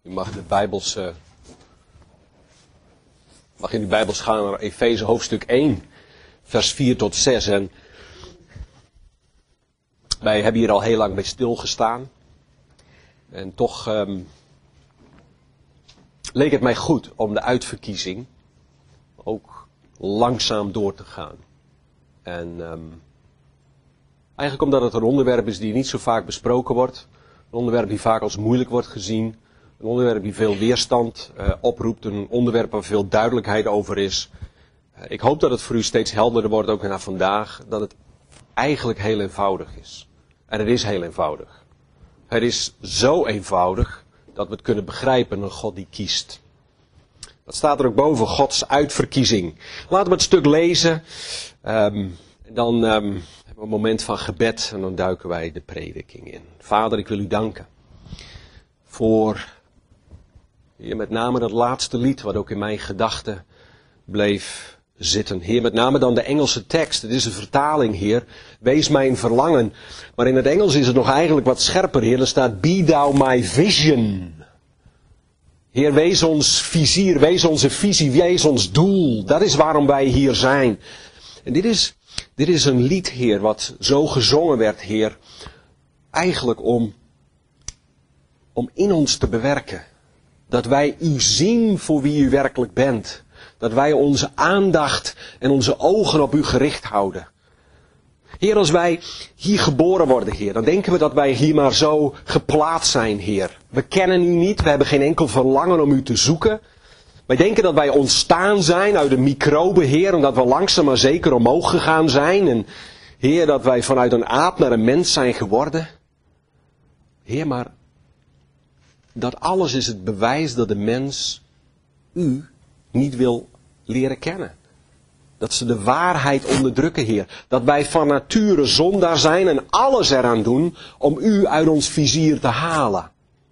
U mag in uw Bijbels gaan naar Efeze hoofdstuk 1, vers 4 tot 6. En wij hebben hier al heel lang bij stilgestaan. En toch leek het mij goed om de uitverkiezing ook langzaam door te gaan. En eigenlijk omdat het een onderwerp is die niet zo vaak besproken wordt. Een onderwerp die vaak als moeilijk wordt gezien. Een onderwerp die veel weerstand oproept. Een onderwerp waar veel duidelijkheid over is. Ik hoop dat het voor u steeds helderder wordt, ook na vandaag. Dat het eigenlijk heel eenvoudig is. En het is heel eenvoudig. Het is zo eenvoudig dat we het kunnen begrijpen, een God die kiest. Dat staat er ook boven, Gods uitverkiezing. Laten we het stuk lezen. Dan hebben we een moment van gebed en dan duiken wij de prediking in. Vader, ik wil u danken voor Heer, met name dat laatste lied wat ook in mijn gedachten bleef zitten. Heer, met name dan de Engelse tekst. Het is een vertaling, Heer. Wees mijn verlangen. Maar in het Engels is het nog eigenlijk wat scherper, Heer. Er staat, be thou my vision. Heer, wees ons vizier, wees onze visie, wees ons doel. Dat is waarom wij hier zijn. En dit is een lied, Heer, wat zo gezongen werd, Heer. Eigenlijk om in ons te bewerken. Dat wij u zien voor wie u werkelijk bent. Dat wij onze aandacht en onze ogen op u gericht houden. Heer, als wij hier geboren worden, Heer, dan denken we dat wij hier maar zo geplaatst zijn, Heer. We kennen u niet, we hebben geen enkel verlangen om u te zoeken. Wij denken dat wij ontstaan zijn uit een microbe, Heer, en dat we langzaam maar zeker omhoog gegaan zijn. En Heer, dat wij vanuit een aap naar een mens zijn geworden. Heer, maar dat alles is het bewijs dat de mens u niet wil leren kennen. Dat ze de waarheid onderdrukken, Heer. Dat wij van nature zondaar zijn en alles eraan doen om u uit ons vizier te halen.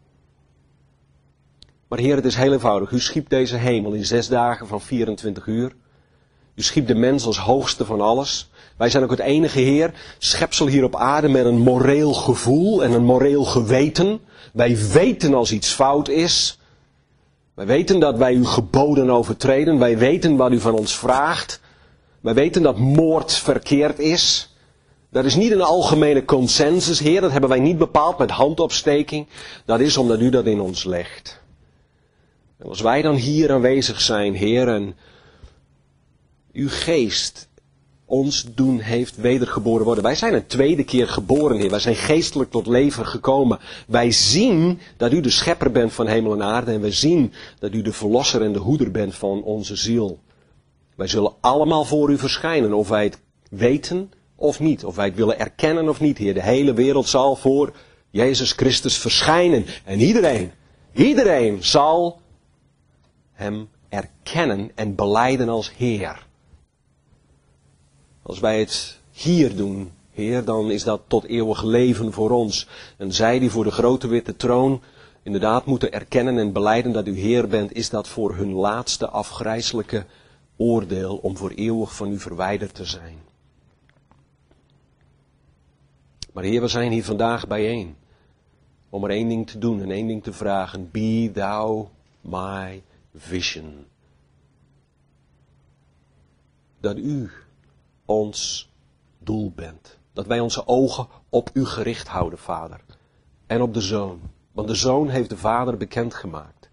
Maar Heer, het is heel eenvoudig. U schiep deze hemel in 6 dagen van 24 uur. U schiep de mens als hoogste van alles. Wij zijn ook het enige, Heer, schepsel hier op aarde met een moreel gevoel en een moreel geweten. Wij weten als iets fout is. Wij weten dat wij uw geboden overtreden. Wij weten wat u van ons vraagt. Wij weten dat moord verkeerd is. Dat is niet een algemene consensus, Heer. Dat hebben wij niet bepaald met handopsteking. Dat is omdat u dat in ons legt. En als wij dan hier aanwezig zijn, Heer, en uw geest ons doen heeft wedergeboren worden. Wij zijn een tweede keer geboren, Heer. Wij zijn geestelijk tot leven gekomen. Wij zien dat u de schepper bent van hemel en aarde. En wij zien dat u de verlosser en de hoeder bent van onze ziel. Wij zullen allemaal voor u verschijnen, of wij het weten of niet. Of wij het willen erkennen of niet, Heer. De hele wereld zal voor Jezus Christus verschijnen. En iedereen zal hem erkennen en belijden als Heer. Als wij het hier doen, Heer, dan is dat tot eeuwig leven voor ons. En zij die voor de grote witte troon inderdaad moeten erkennen en belijden dat u Heer bent, is dat voor hun laatste afgrijselijke oordeel om voor eeuwig van u verwijderd te zijn. Maar Heer, we zijn hier vandaag bijeen om er 1 ding te doen en 1 ding te vragen. Be thou my vision. Dat u ons doel bent. Dat wij onze ogen op u gericht houden, Vader. En op de Zoon. Want de Zoon heeft de Vader bekendgemaakt.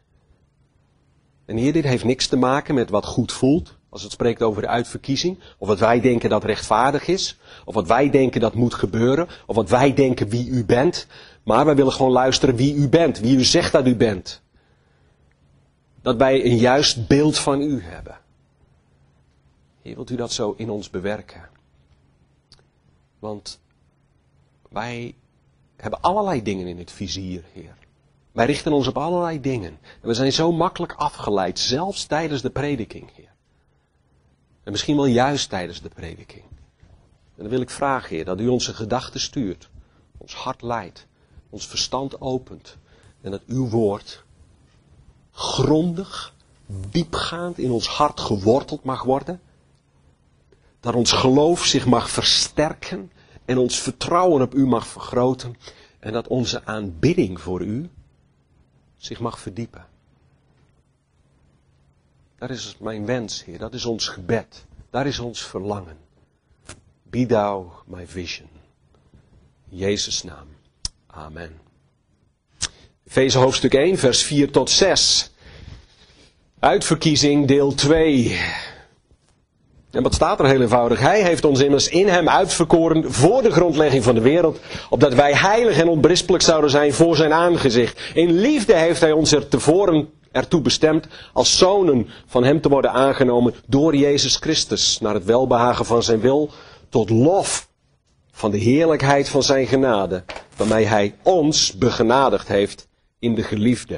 En Heer, dit heeft niks te maken met wat goed voelt. Als het spreekt over de uitverkiezing. Of wat wij denken dat rechtvaardig is. Of wat wij denken dat moet gebeuren. Of wat wij denken wie u bent. Maar wij willen gewoon luisteren wie u bent. Wie u zegt dat u bent. Dat wij een juist beeld van u hebben. Heer, wilt u dat zo in ons bewerken? Want wij hebben allerlei dingen in het vizier, Heer. Wij richten ons op allerlei dingen. En we zijn zo makkelijk afgeleid, zelfs tijdens de prediking, Heer. En misschien wel juist tijdens de prediking. En dan wil ik vragen, Heer, dat u onze gedachten stuurt. Ons hart leidt. Ons verstand opent. En dat uw woord grondig, diepgaand in ons hart geworteld mag worden. Dat ons geloof zich mag versterken en ons vertrouwen op u mag vergroten. En dat onze aanbidding voor u zich mag verdiepen. Dat is mijn wens, Heer. Dat is ons gebed. Daar is ons verlangen. Be thou my vision. In Jezus' naam. Amen. Efeze hoofdstuk 1, vers 4 tot 6. Uitverkiezing, deel 2. En wat staat er heel eenvoudig? Hij heeft ons immers in hem uitverkoren voor de grondlegging van de wereld, opdat wij heilig en onberispelijk zouden zijn voor zijn aangezicht. In liefde heeft hij ons tevoren ertoe bestemd als zonen van hem te worden aangenomen door Jezus Christus, naar het welbehagen van zijn wil, tot lof van de heerlijkheid van zijn genade, waarmee hij ons begenadigd heeft in de geliefde.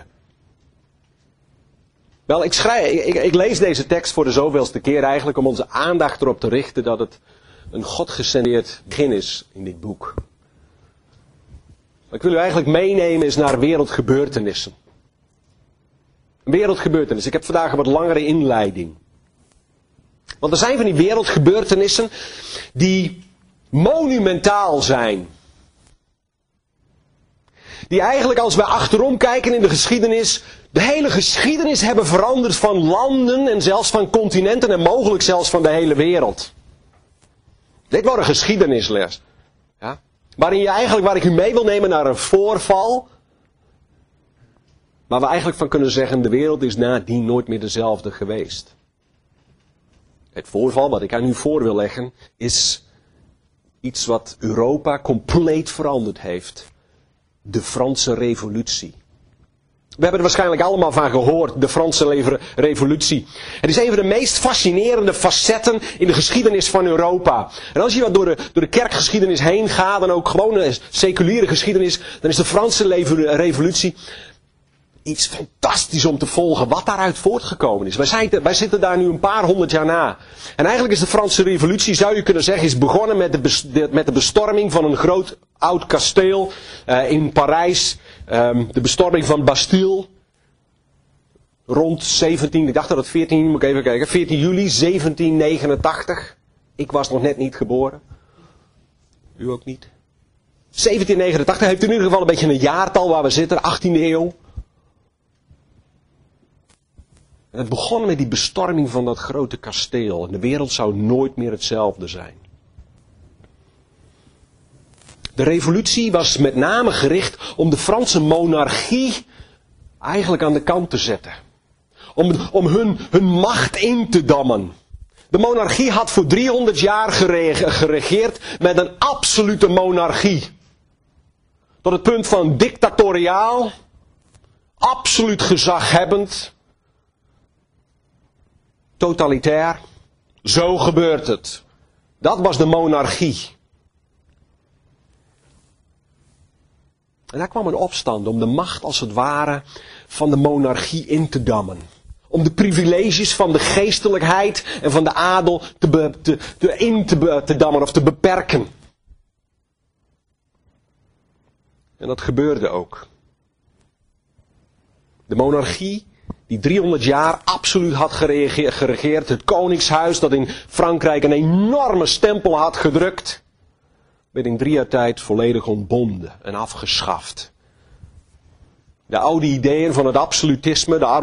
Wel, ik lees deze tekst voor de zoveelste keer eigenlijk om onze aandacht erop te richten dat het een godgecenteerd begin is in dit boek. Ik wil u eigenlijk meenemen is naar wereldgebeurtenissen. Een wereldgebeurtenis. Ik heb vandaag een wat langere inleiding. Want er zijn van die wereldgebeurtenissen die monumentaal zijn. Die eigenlijk als wij achterom kijken in de geschiedenis, de hele geschiedenis hebben veranderd van landen en zelfs van continenten en mogelijk zelfs van de hele wereld. Dit wordt een geschiedenisles. Ja? Waar ik u mee wil nemen naar een voorval. Waar we eigenlijk van kunnen zeggen, de wereld is nadien nooit meer dezelfde geweest. Het voorval wat ik aan u voor wil leggen is iets wat Europa compleet veranderd heeft. De Franse Revolutie. We hebben er waarschijnlijk allemaal van gehoord, de Franse Revolutie. Het is een van de meest fascinerende facetten in de geschiedenis van Europa. En als je wat door de kerkgeschiedenis heen gaat, en ook gewoon een seculiere geschiedenis, dan is de Franse Revolutie iets fantastisch om te volgen, wat daaruit voortgekomen is. Wij zitten daar nu een paar honderd jaar na. En eigenlijk is de Franse Revolutie, zou je kunnen zeggen, is begonnen met de bestorming van een groot oud kasteel in Parijs. De bestorming van Bastille. Rond 17, ik dacht dat het 14 juli 1789. Ik was nog net niet geboren. U ook niet. 1789 heeft in ieder geval een beetje een jaartal waar we zitten, 18e eeuw. En het begon met die bestorming van dat grote kasteel. En de wereld zou nooit meer hetzelfde zijn. De revolutie was met name gericht om de Franse monarchie eigenlijk aan de kant te zetten. Om hun macht in te dammen. De monarchie had voor 300 jaar geregeerd met een absolute monarchie. Tot het punt van dictatoriaal, absoluut gezaghebbend, totalitair. Zo gebeurt het. Dat was de monarchie. En daar kwam een opstand om de macht als het ware van de monarchie in te dammen. Om de privileges van de geestelijkheid en van de adel te dammen of te beperken. En dat gebeurde ook. De monarchie die 300 jaar absoluut had geregeerd. Het koningshuis dat in Frankrijk een enorme stempel had gedrukt. Werd in 3 jaar tijd volledig ontbonden en afgeschaft. De oude ideeën van het absolutisme, de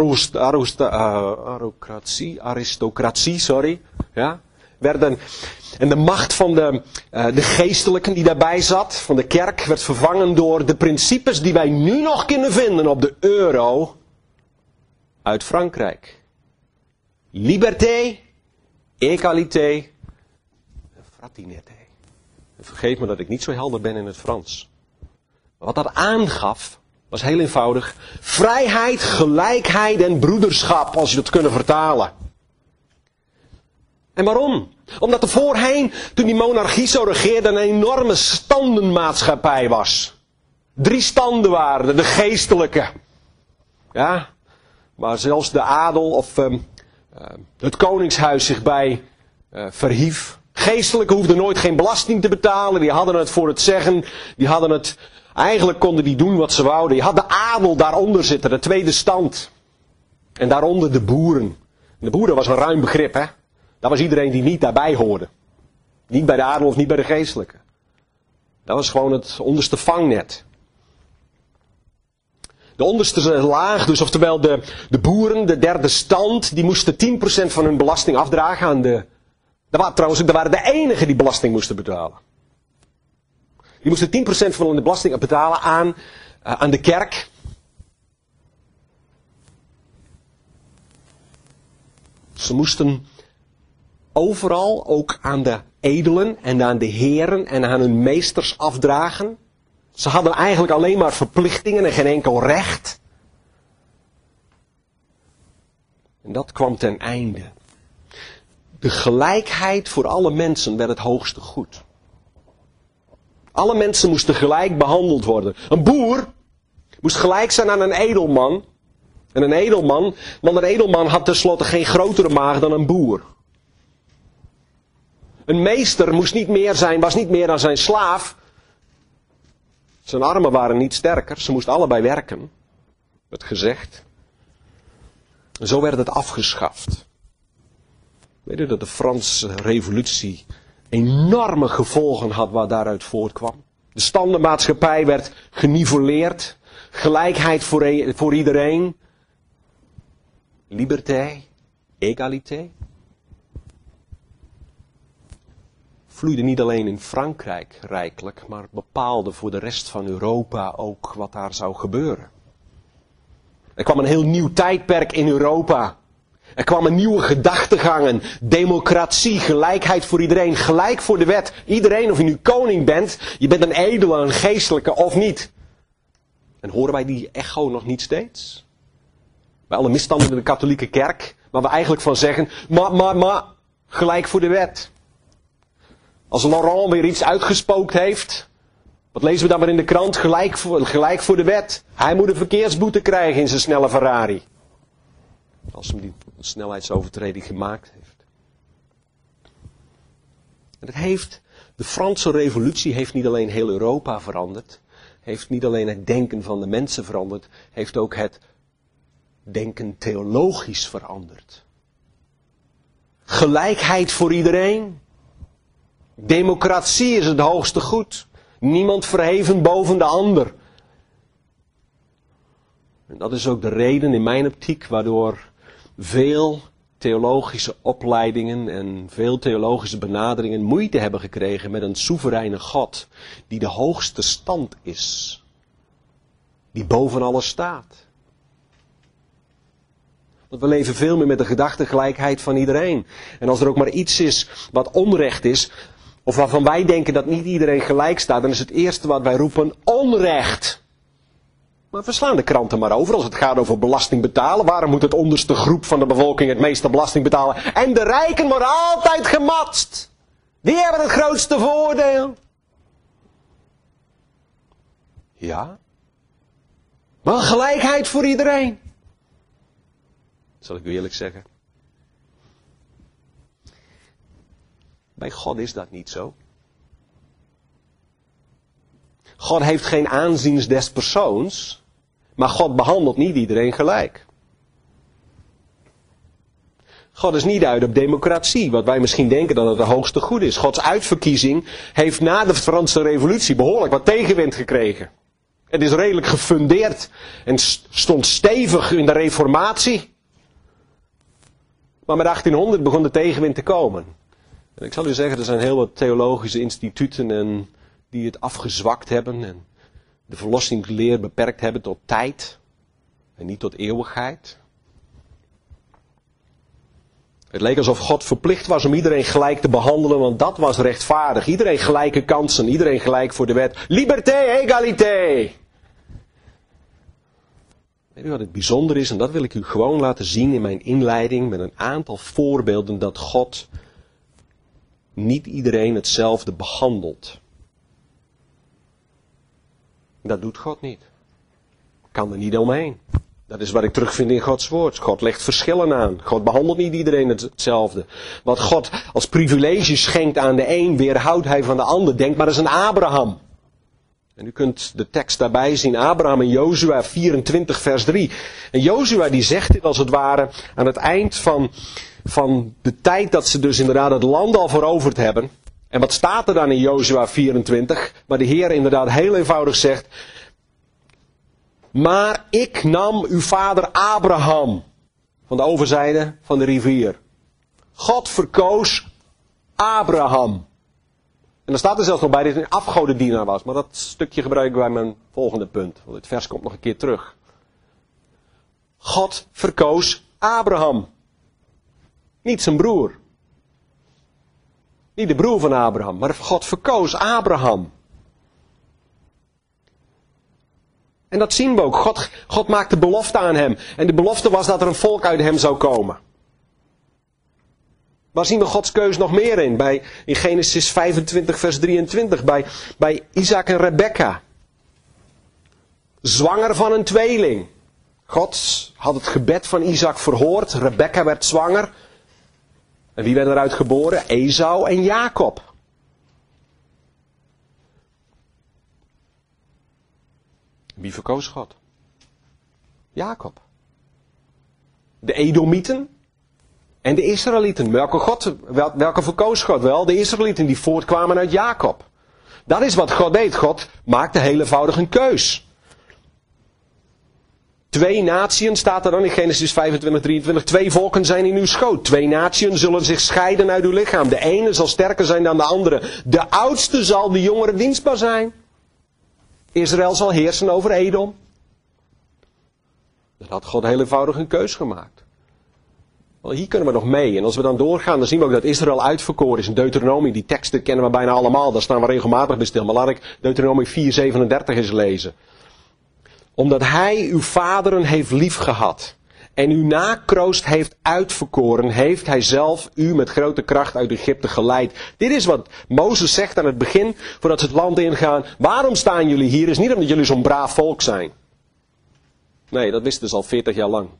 aristocratie, werden, en de macht van de geestelijken die daarbij zat, van de kerk, werd vervangen door de principes die wij nu nog kunnen vinden op de euro uit Frankrijk. Liberté, égalité en fraternité. Vergeet me dat ik niet zo helder ben in het Frans. Maar wat dat aangaf, was heel eenvoudig. Vrijheid, gelijkheid en broederschap, als je dat kunt vertalen. En waarom? Omdat er voorheen, toen die monarchie zo regeerde, een enorme standenmaatschappij was. 3 standen waren er, de geestelijke. Ja, waar zelfs de adel of het koningshuis zich bij verhief. Geestelijken hoefden nooit geen belasting te betalen. Die hadden het voor het zeggen. Eigenlijk konden die doen wat ze wouden. Je had de adel daaronder zitten, de tweede stand. En daaronder de boeren. En de boeren was een ruim begrip, hè. Dat was iedereen die niet daarbij hoorde. Niet bij de adel of niet bij de geestelijke. Dat was gewoon het onderste vangnet. De onderste laag, dus oftewel de boeren, de derde stand, die moesten 10% van hun belasting afdragen aan de... Dat waren de enigen die belasting moesten betalen. Die moesten 10% van hun belasting betalen aan de kerk. Ze moesten overal ook aan de edelen en aan de heren en aan hun meesters afdragen. Ze hadden eigenlijk alleen maar verplichtingen en geen enkel recht. En dat kwam ten einde. De gelijkheid voor alle mensen werd het hoogste goed. Alle mensen moesten gelijk behandeld worden. Een boer moest gelijk zijn aan een edelman. En een edelman, want een edelman had tenslotte geen grotere maag dan een boer. Een meester was niet meer dan zijn slaaf. Zijn armen waren niet sterker, ze moesten allebei werken. Werd gezegd. En zo werd het afgeschaft. Weet u dat de Franse revolutie enorme gevolgen had wat daaruit voortkwam? De standenmaatschappij werd geniveleerd. Gelijkheid voor iedereen. Liberté, égalité. Vloeide niet alleen in Frankrijk rijkelijk, maar bepaalde voor de rest van Europa ook wat daar zou gebeuren. Er kwam een heel nieuw tijdperk in Europa. Er kwam een nieuwe gedachtegang, een democratie, gelijkheid voor iedereen, gelijk voor de wet. Iedereen, of je nu koning bent, je bent een edele, een geestelijke of niet. En horen wij die echo nog niet steeds? Bij alle misstanden in de katholieke kerk, waar we eigenlijk van zeggen, maar, gelijk voor de wet. Als Laurent weer iets uitgespookt heeft, wat lezen we dan maar in de krant? Gelijk voor de wet. Hij moet een verkeersboete krijgen in zijn snelle Ferrari. Als hij die snelheidsovertreding gemaakt heeft. En de Franse revolutie heeft niet alleen heel Europa veranderd. Heeft niet alleen het denken van de mensen veranderd. Heeft ook het denken theologisch veranderd. Gelijkheid voor iedereen. Democratie is het hoogste goed. Niemand verheven boven de ander. En dat is ook de reden in mijn optiek waardoor veel theologische opleidingen en veel theologische benaderingen moeite hebben gekregen met een soevereine God die de hoogste stand is. Die boven alles staat. Want we leven veel meer met de gedachtengelijkheid van iedereen. En als er ook maar iets is wat onrecht is, of waarvan wij denken dat niet iedereen gelijk staat, dan is het eerste wat wij roepen onrecht. Maar we slaan de kranten maar over als het gaat over belasting betalen. Waarom moet het onderste groep van de bevolking het meeste belasting betalen? En de rijken worden altijd gematst. Die hebben het grootste voordeel. Ja. Maar gelijkheid voor iedereen. Zal ik u eerlijk zeggen. Bij God is dat niet zo. God heeft geen aanzien des persoons. Maar God behandelt niet iedereen gelijk. God is niet uit op democratie, wat wij misschien denken dat het de hoogste goed is. Gods uitverkiezing heeft na de Franse revolutie behoorlijk wat tegenwind gekregen. Het is redelijk gefundeerd en stond stevig in de reformatie. Maar met 1800 begon de tegenwind te komen. En ik zal u zeggen, er zijn heel wat theologische instituten die het afgezwakt hebben en de verlossingsleer beperkt hebben tot tijd en niet tot eeuwigheid. Het leek alsof God verplicht was om iedereen gelijk te behandelen, want dat was rechtvaardig. Iedereen gelijke kansen, iedereen gelijk voor de wet. Liberté, égalité. Weet u wat het bijzonder is? En dat wil ik u gewoon laten zien in mijn inleiding met een aantal voorbeelden dat God niet iedereen hetzelfde behandelt. Dat doet God niet. Kan er niet omheen. Dat is wat ik terugvind in Gods woord. God legt verschillen aan. God behandelt niet iedereen hetzelfde. Wat God als privilege schenkt aan de een, weerhoudt hij van de ander. Denk maar eens aan Abraham. En u kunt de tekst daarbij zien. Abraham in Jozua 24 vers 3. En Jozua die zegt dit als het ware aan het eind van de tijd dat ze dus inderdaad het land al veroverd hebben. En wat staat er dan in Jozua 24? Waar de Heer inderdaad heel eenvoudig zegt. Maar ik nam uw vader Abraham van de overzijde van de rivier. God verkoos Abraham. En dan staat er zelfs nog bij dat hij een afgodendienaar was. Maar dat stukje gebruik ik bij mijn volgende punt. Want het vers komt nog een keer terug. God verkoos Abraham. Niet zijn broer. Niet de broer van Abraham. Maar God verkoos Abraham. En dat zien we ook. God maakte belofte aan hem. En de belofte was dat er een volk uit hem zou komen. Waar zien we Gods keus nog meer in? In Genesis 25 vers 23. Bij Isaac en Rebekka. Zwanger van een tweeling. God had het gebed van Isaac verhoord. Rebekka werd zwanger. En wie werden eruit geboren? Esau en Jacob. Wie verkoos God? Jacob. De Edomieten en de Israëlieten. Welke verkoos God? Wel, de Israëlieten die voortkwamen uit Jacob. Dat is wat God deed. God maakte heel eenvoudig een keus. 2 naties staat er dan in Genesis 25, 23. 2 volken zijn in uw schoot. 2 naties zullen zich scheiden uit uw lichaam. De ene zal sterker zijn dan de andere. De oudste zal de jongere dienstbaar zijn. Israël zal heersen over Edom. Dat had God heel eenvoudig een keus gemaakt. Wel, hier kunnen we nog mee. En als we dan doorgaan, dan zien we ook dat Israël uitverkoren is. In Deuteronomie, die teksten kennen we bijna allemaal. Daar staan we regelmatig bij stil. Maar laat ik Deuteronomie 4:37 eens lezen. Omdat hij uw vaderen heeft liefgehad en uw nakroost heeft uitverkoren, heeft hij zelf u met grote kracht uit Egypte geleid. Dit is wat Mozes zegt aan het begin, voordat ze het land ingaan. Waarom staan jullie hier? Is niet omdat jullie zo'n braaf volk zijn. Nee, dat wisten ze al 40 jaar lang.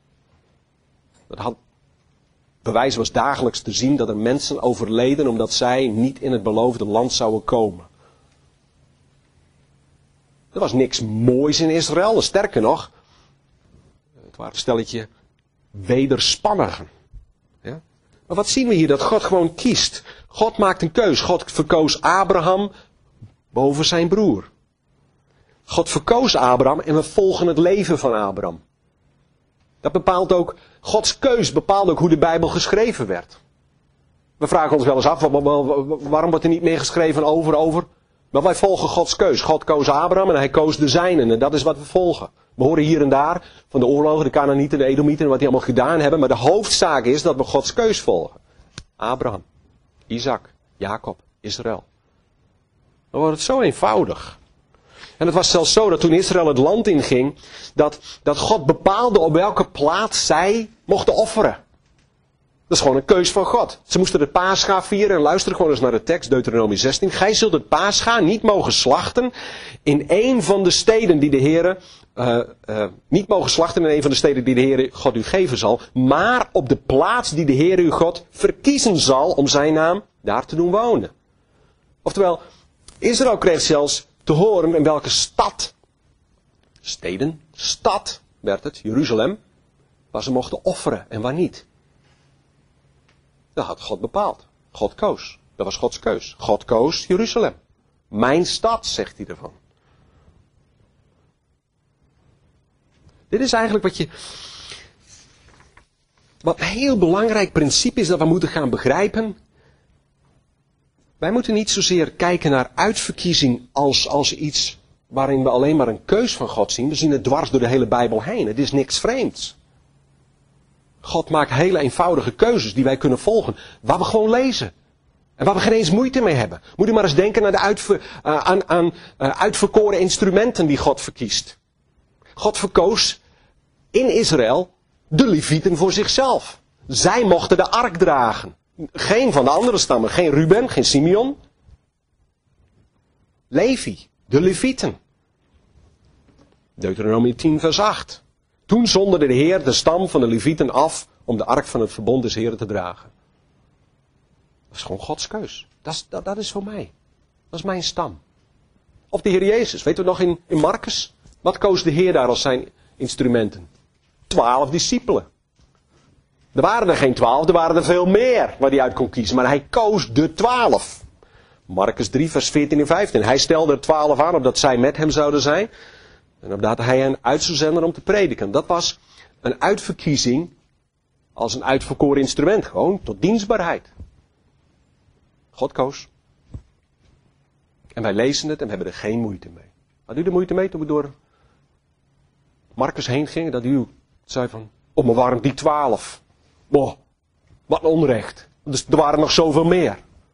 Bewijs was dagelijks te zien dat er mensen overleden omdat zij niet in het beloofde land zouden komen. Er was niks moois in Israël. Sterker nog, het waren een stelletje wederspannigen. Ja? Maar wat zien we hier? Dat God gewoon kiest. God maakt een keus. God verkoos Abraham boven zijn broer. God verkoos Abraham en we volgen het leven van Abraham. Dat bepaalt ook, Gods keus bepaalt ook hoe de Bijbel geschreven werd. We vragen ons wel eens af, waarom wordt er niet meer geschreven over? Maar wij volgen Gods keus. God koos Abraham en hij koos de zijnen. En dat is wat we volgen. We horen hier en daar van de oorlogen, de Kanaanieten, de Edomieten en wat die allemaal gedaan hebben. Maar de hoofdzaak is dat we Gods keus volgen. Abraham, Isaac, Jacob, Israël. Dan wordt het zo eenvoudig. En het was zelfs zo dat toen Israël het land inging, dat God bepaalde op welke plaats zij mochten offeren. Dat is gewoon een keus van God. Ze moesten de Pascha vieren en luister gewoon eens naar de tekst, Deuteronomie 16. Gij zult het Pascha niet mogen slachten in een van de steden die de Heere, niet mogen slachten in een van de steden die de Heere God u geven zal, maar op de plaats die de Heere uw God verkiezen zal om zijn naam daar te doen wonen. Oftewel, Israël kreeg zelfs te horen in welke stad, stad werd het, Jeruzalem, waar ze mochten offeren en waar niet. Dat had God bepaald. God koos. Dat was Gods keus. God koos Jeruzalem. Mijn stad, zegt hij ervan. Dit is eigenlijk wat een heel belangrijk principe is dat we moeten gaan begrijpen. Wij moeten niet zozeer kijken naar uitverkiezing als iets waarin we alleen maar een keus van God zien. We zien het dwars door de hele Bijbel heen. Het is niks vreemds. God maakt hele eenvoudige keuzes die wij kunnen volgen. Waar we gewoon lezen. En waar we geen eens moeite mee hebben. Moet u maar eens denken naar de uitverkoren instrumenten die God verkiest. God verkoos in Israël de Levieten voor zichzelf. Zij mochten de ark dragen. Geen van de andere stammen. Geen Ruben, geen Simeon. Levi, de Levieten. Deuteronomie 10 vers 8. Toen zonderde de Heer de stam van de Levieten af om de ark van het verbond des Heeren te dragen. Dat is gewoon Gods keus. Dat is voor mij. Dat is mijn stam. Of de Heer Jezus. Weten we nog in Marcus? Wat koos de Heer daar als zijn instrumenten? 12 discipelen. Er waren er geen 12, er waren er veel meer waar hij uit kon kiezen. Maar hij koos de 12. Marcus 3 vers 14 en 15. Hij stelde er 12 aan opdat zij met hem zouden zijn. En opdat hij hen uit zou zenden om te prediken. Dat was een uitverkiezing als een uitverkoren instrument. Gewoon tot dienstbaarheid. God koos. En wij lezen het en we hebben er geen moeite mee. Had u er moeite mee toen we door Marcus heen gingen? Dat u zei van, oh maar waarom die 12? Boah, wat een onrecht. Dus er waren nog zoveel meer.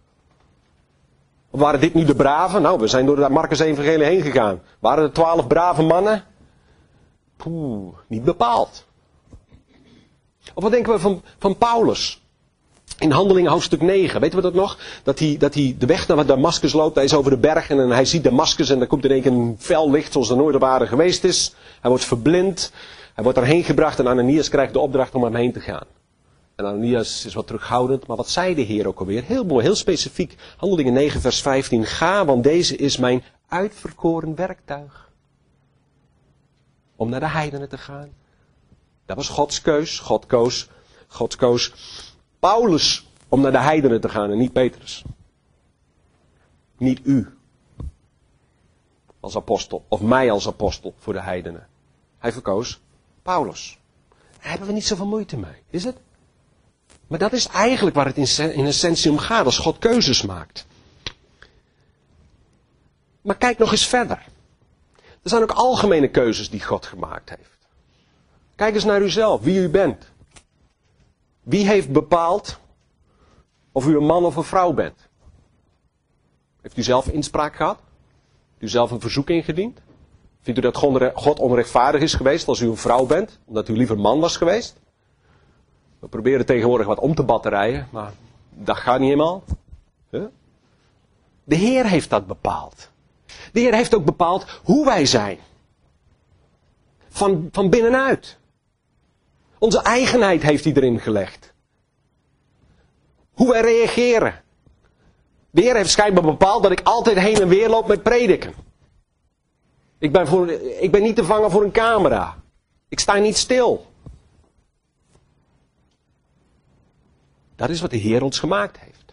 Waren dit nu de braven? Nou, we zijn door de Marcus evangelie heen gegaan. Waren er 12 brave mannen? Poeh, niet bepaald. Of wat denken we van Paulus? In Handelingen hoofdstuk 9, weten we dat nog? Dat hij de weg naar Damascus loopt, hij is over de bergen en hij ziet Damascus en daar komt in één keer een fel licht zoals er nooit op aarde geweest is. Hij wordt verblind, hij wordt erheen gebracht en Ananias krijgt de opdracht om hem heen te gaan. En Ananias is wat terughoudend, maar wat zei de Heer ook alweer? Heel mooi, heel specifiek. Handelingen 9 vers 15, ga, want deze is mijn uitverkoren werktuig. Om naar de heidenen te gaan. Dat was Gods keus, God koos Paulus om naar de heidenen te gaan en niet Petrus. Niet u als apostel of mij als apostel voor de heidenen. Hij verkoos Paulus. Daar hebben we niet zoveel moeite mee, is het? Maar dat is eigenlijk waar het in essentie om gaat als God keuzes maakt. Maar kijk nog eens verder. Er zijn ook algemene keuzes die God gemaakt heeft. Kijk eens naar uzelf, wie u bent. Wie heeft bepaald of u een man of een vrouw bent? Heeft u zelf inspraak gehad? Heeft u zelf een verzoek ingediend? Vindt u dat God onrechtvaardig is geweest als u een vrouw bent? Omdat u liever man was geweest? We proberen tegenwoordig wat om te batterijen, maar dat gaat niet helemaal. De Heer heeft dat bepaald. De Heer heeft ook bepaald hoe wij zijn. Van binnenuit. Onze eigenheid heeft hij erin gelegd. Hoe wij reageren. De Heer heeft schijnbaar bepaald dat ik altijd heen en weer loop met prediken. Ik ben niet te vangen voor een camera. Ik sta niet stil. Dat is wat de Heer ons gemaakt heeft.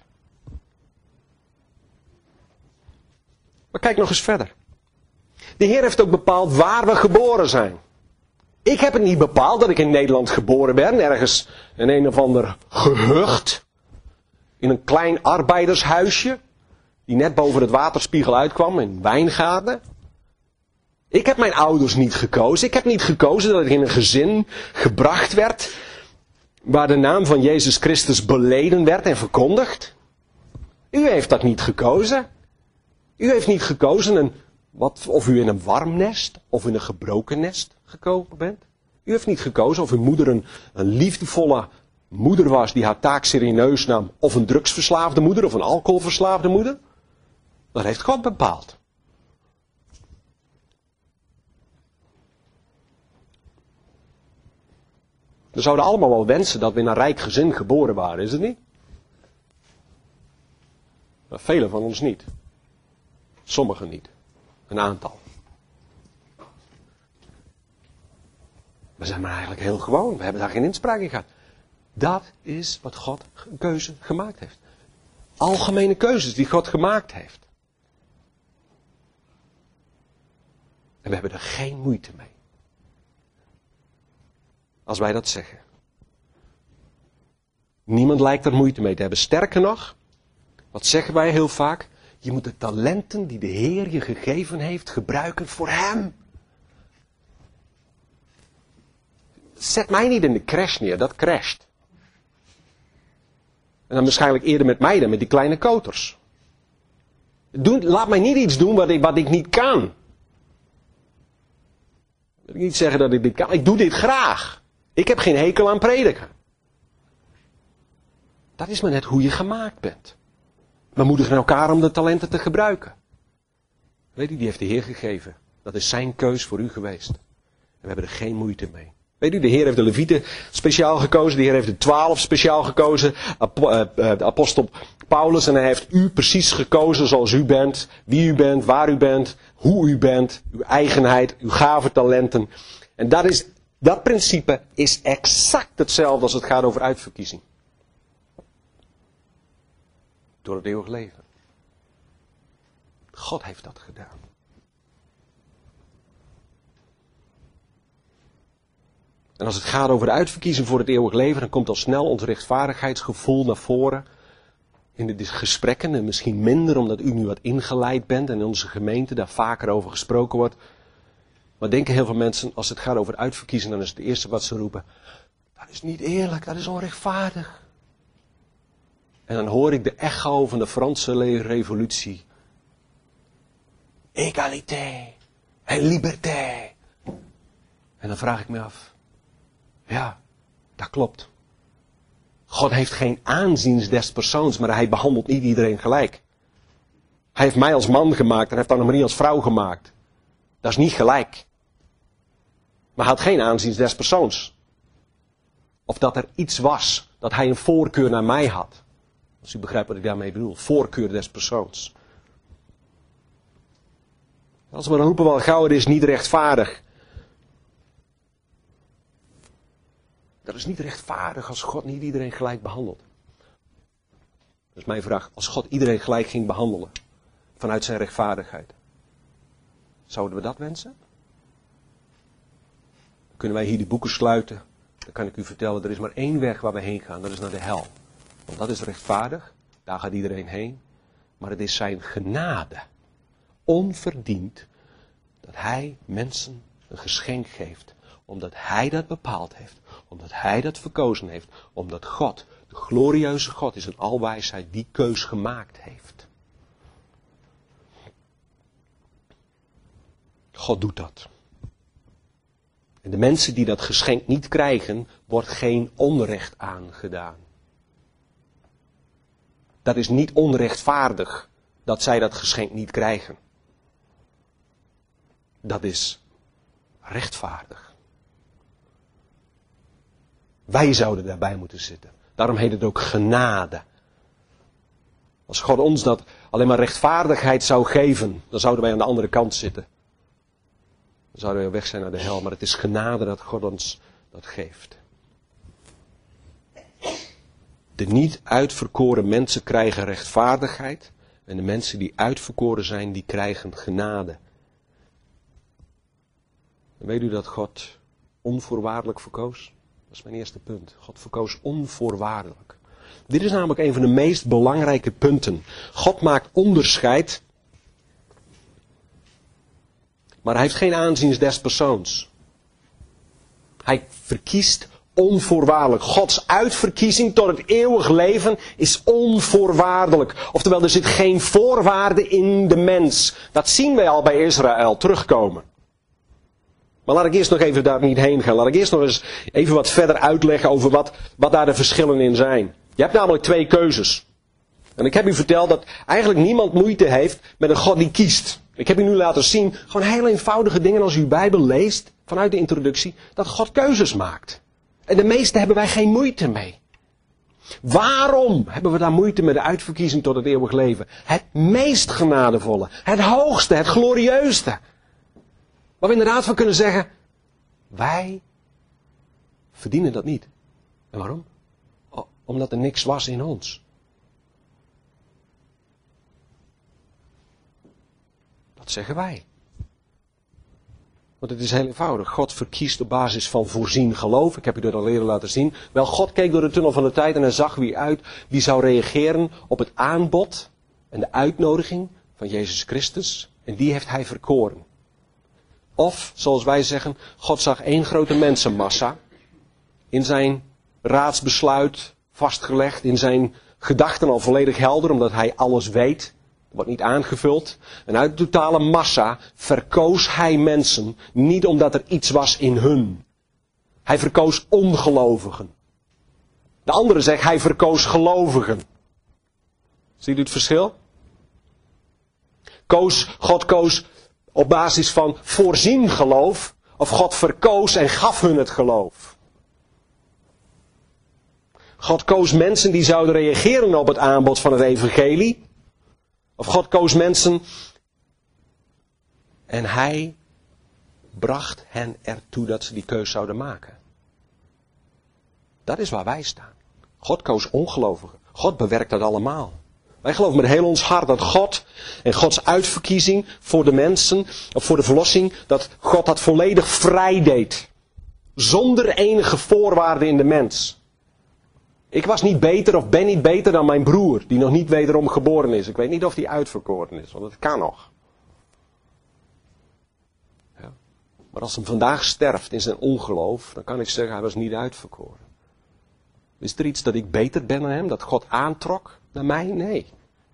Maar kijk nog eens verder. De Heer heeft ook bepaald waar we geboren zijn. Ik heb het niet bepaald dat ik in Nederland geboren ben, ergens in een of ander gehucht. In een klein arbeidershuisje, die net boven het waterspiegel uitkwam in Wijngaarden. Ik heb mijn ouders niet gekozen. Ik heb niet gekozen dat ik in een gezin gebracht werd, waar de naam van Jezus Christus beleden werd en verkondigd. U heeft dat niet gekozen. U heeft niet gekozen of u in een warm nest of in een gebroken nest gekomen bent. U heeft niet gekozen of uw moeder een liefdevolle moeder was die haar taak serieus nam. Of een drugsverslaafde moeder of een alcoholverslaafde moeder. Dat heeft God bepaald. We zouden allemaal wel wensen dat we in een rijk gezin geboren waren, is het niet? Maar velen van ons niet. Sommigen niet. Een aantal. We zijn maar eigenlijk heel gewoon. We hebben daar geen inspraak in gehad. Dat is wat God een keuze gemaakt heeft. Algemene keuzes die God gemaakt heeft. En we hebben er geen moeite mee. Als wij dat zeggen. Niemand lijkt er moeite mee te hebben. Sterker nog, wat zeggen wij heel vaak? Je moet de talenten die de Heer je gegeven heeft gebruiken voor Hem. Zet mij niet in de crash neer, dat crasht. En dan waarschijnlijk eerder met mij dan met die kleine koters. Laat mij niet iets doen wat ik niet kan. Ik wil niet zeggen dat ik dit kan. Ik doe dit graag. Ik heb geen hekel aan prediken. Dat is maar net hoe je gemaakt bent. We moedigen elkaar om de talenten te gebruiken. Weet u, die heeft de Heer gegeven. Dat is zijn keus voor u geweest. En we hebben er geen moeite mee. Weet u, de Heer heeft de Levieten speciaal gekozen. De Heer heeft de 12 speciaal gekozen. De apostel Paulus. En hij heeft u precies gekozen zoals u bent. Wie u bent, waar u bent, hoe u bent. Uw eigenheid, uw gave talenten. En dat principe is exact hetzelfde als het gaat over uitverkiezing. Door het eeuwig leven. God heeft dat gedaan. En als het gaat over de uitverkiezing voor het eeuwig leven, dan komt al snel ons rechtvaardigheidsgevoel naar voren. In de gesprekken, en misschien minder omdat u nu wat ingeleid bent en in onze gemeente daar vaker over gesproken wordt. Maar denken heel veel mensen, als het gaat over uitverkiezing, dan is het eerste wat ze roepen: dat is niet eerlijk, dat is onrechtvaardig. En dan hoor ik de echo van de Franse revolutie. Égalité en liberté. En dan vraag ik me af, ja, dat klopt. God heeft geen aanzien des persoons, maar hij behandelt niet iedereen gelijk. Hij heeft mij als man gemaakt en heeft Annemarie als vrouw gemaakt. Dat is niet gelijk. Maar hij had geen aanzien des persoons. Of dat er iets was, dat hij een voorkeur naar mij had. Als u begrijpt wat ik daarmee bedoel. Voorkeur des persoons. Als we dan roepen wel gauw, het is niet rechtvaardig. Dat is niet rechtvaardig als God niet iedereen gelijk behandelt. Dat is mijn vraag. Als God iedereen gelijk ging behandelen. Vanuit zijn rechtvaardigheid. Zouden we dat wensen? Dan kunnen wij hier de boeken sluiten. Dan kan ik u vertellen, er is maar één weg waar we heen gaan. Dat is naar de hel. Want dat is rechtvaardig. Daar gaat iedereen heen. Maar het is zijn genade. Onverdiend. Dat hij mensen een geschenk geeft. Omdat hij dat bepaald heeft. Omdat hij dat verkozen heeft. Omdat God, de glorieuze God, is in alwijsheid die keus gemaakt heeft. God doet dat. En de mensen die dat geschenk niet krijgen, wordt geen onrecht aangedaan. Dat is niet onrechtvaardig dat zij dat geschenk niet krijgen. Dat is rechtvaardig. Wij zouden daarbij moeten zitten. Daarom heet het ook genade. Als God ons dat alleen maar rechtvaardigheid zou geven, dan zouden wij aan de andere kant zitten. Dan zouden we weg zijn naar de hel. Maar het is genade dat God ons dat geeft. De niet uitverkoren mensen krijgen rechtvaardigheid. En de mensen die uitverkoren zijn, die krijgen genade. En weet u dat God onvoorwaardelijk verkoos? Dat is mijn eerste punt. God verkoos onvoorwaardelijk. Dit is namelijk een van de meest belangrijke punten. God maakt onderscheid. Maar hij heeft geen aanzien des persoons. Hij verkiest onvoorwaardelijk. Gods uitverkiezing tot het eeuwig leven is onvoorwaardelijk. Oftewel, er zit geen voorwaarde in de mens. Dat zien wij al bij Israël terugkomen. Maar laat ik eerst nog even daar niet heen gaan. Laat ik eerst nog eens even wat verder uitleggen over wat daar de verschillen in zijn. Je hebt namelijk twee keuzes. En ik heb u verteld dat eigenlijk niemand moeite heeft met een God die kiest. Ik heb u nu laten zien, gewoon heel eenvoudige dingen als u uw Bijbel leest, vanuit de introductie, dat God keuzes maakt. En de meeste hebben wij geen moeite mee. Waarom hebben we daar moeite met de uitverkiezing tot het eeuwig leven? Het meest genadevolle, het hoogste, het glorieuste. Waar we inderdaad van kunnen zeggen, wij verdienen dat niet. En waarom? Omdat er niks was in ons. Dat zeggen wij. Want het is heel eenvoudig. God verkiest op basis van voorzien geloof. Ik heb u dat al eerder laten zien. Wel, God keek door de tunnel van de tijd en hij zag wie zou reageren op het aanbod en de uitnodiging van Jezus Christus. En die heeft hij verkoren. Of, zoals wij zeggen, God zag één grote mensenmassa in zijn raadsbesluit vastgelegd, in zijn gedachten al volledig helder, omdat hij alles weet. Wordt niet aangevuld. En uit de totale massa verkoos hij mensen niet omdat er iets was in hun. Hij verkoos ongelovigen. De andere zegt hij verkoos gelovigen. Ziet u het verschil? God koos op basis van voorzien geloof. Of God verkoos en gaf hun het geloof. God koos mensen die zouden reageren op het aanbod van het evangelie. Of God koos mensen en hij bracht hen ertoe dat ze die keus zouden maken. Dat is waar wij staan. God koos ongelovigen. God bewerkt dat allemaal. Wij geloven met heel ons hart dat God en Gods uitverkiezing voor de mensen, of voor de verlossing, dat God dat volledig vrij deed. Zonder enige voorwaarde in de mens. Ik was niet beter of ben niet beter dan mijn broer, die nog niet wederom geboren is. Ik weet niet of die uitverkoren is, want het kan nog. Ja. Maar als hij vandaag sterft in zijn ongeloof, dan kan ik zeggen, hij was niet uitverkoren. Is er iets dat ik beter ben dan hem, dat God aantrok naar mij? Nee.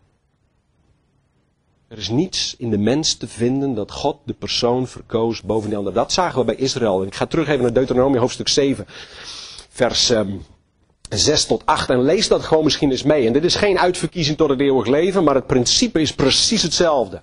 Er is niets in de mens te vinden dat God de persoon verkoos boven de ander. Dat zagen we bij Israël. Ik ga terug even naar Deuteronomium hoofdstuk 7, vers 6 tot 8. En lees dat gewoon misschien eens mee. En dit is geen uitverkiezing tot het eeuwig leven, maar het principe is precies hetzelfde.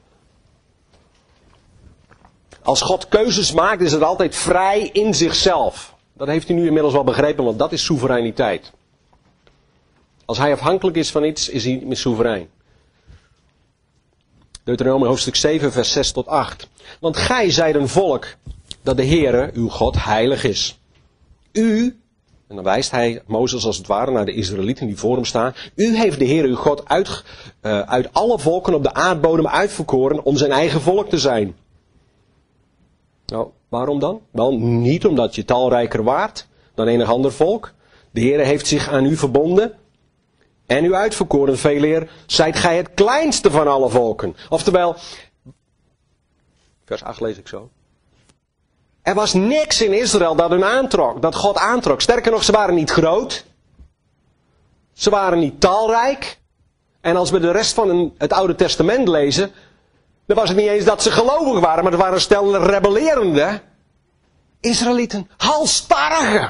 Als God keuzes maakt, is het altijd vrij in zichzelf. Dat heeft u nu inmiddels wel begrepen, want dat is soevereiniteit. Als hij afhankelijk is van iets, is hij niet meer soeverein. Deuteronomium hoofdstuk 7, vers 6 tot 8. Want gij zijt een volk dat de Heere, uw God, heilig is. U, en dan wijst hij Mozes als het ware naar de Israëlieten die voor hem staan. U heeft de Heere, uw God, uit alle volken op de aardbodem uitverkoren om zijn eigen volk te zijn. Nou, waarom dan? Wel, niet omdat je talrijker waart dan enig ander volk. De Heere heeft zich aan u verbonden. En u uitverkoren, veeleer, zijt gij het kleinste van alle volken. Oftewel, vers 8 lees ik zo. Er was niks in Israël dat hun aantrok, dat God aantrok. Sterker nog, ze waren niet groot. Ze waren niet talrijk. En als we de rest van het Oude Testament lezen, dan was het niet eens dat ze gelovig waren, maar het waren een stel rebellerende Israëlieten. Halsstarrigen.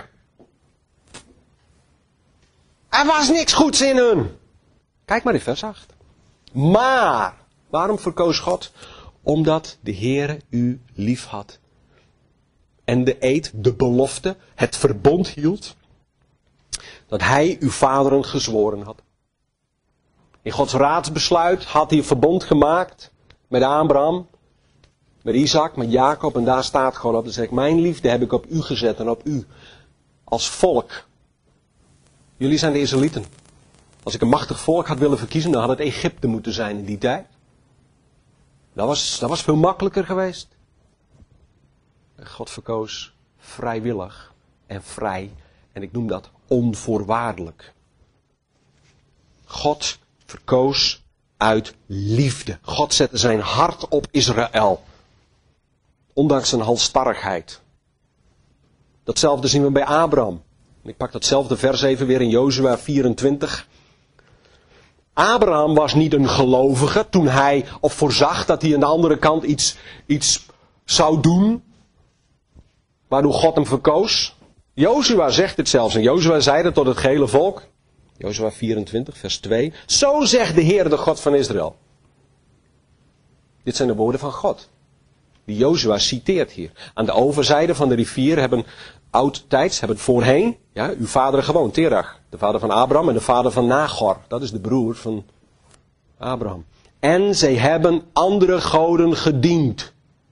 Er was niks goeds in hun. Kijk maar in vers 8. Maar, waarom verkoos God? Omdat de Heere u lief had. En de eed, de belofte, het verbond hield. Dat hij uw vaderen gezworen had. In Gods raadsbesluit had hij een verbond gemaakt. Met Abraham. Met Isaac, met Jacob. En daar staat gewoon op. Dan zeg ik, mijn liefde heb ik op u gezet en op u. Als volk. Jullie zijn de Israëlieten. Als ik een machtig volk had willen verkiezen, dan had het Egypte moeten zijn in die tijd. Dat was veel makkelijker geweest. God verkoos vrijwillig en vrij. En ik noem dat onvoorwaardelijk. God verkoos uit liefde. God zette zijn hart op Israël. Ondanks zijn halsstarrigheid. Datzelfde zien we bij Abraham. Ik pak datzelfde vers even weer in Jozua 24. Abraham was niet een gelovige toen hij of voorzag dat hij aan de andere kant iets zou doen. Waardoor God hem verkoos. Jozua zegt het zelfs. En Jozua zei het tot het gehele volk. Jozua 24 vers 2. Zo zegt de Heer, de God van Israël. Dit zijn de woorden van God. Die Jozua citeert hier. Aan de overzijde van de rivier hebben oudtijds, hebben voorheen, ja, uw vaderen gewoond. Terach, de vader van Abraham en de vader van Nagor. Dat is de broer van Abraham. En zij hebben andere goden gediend.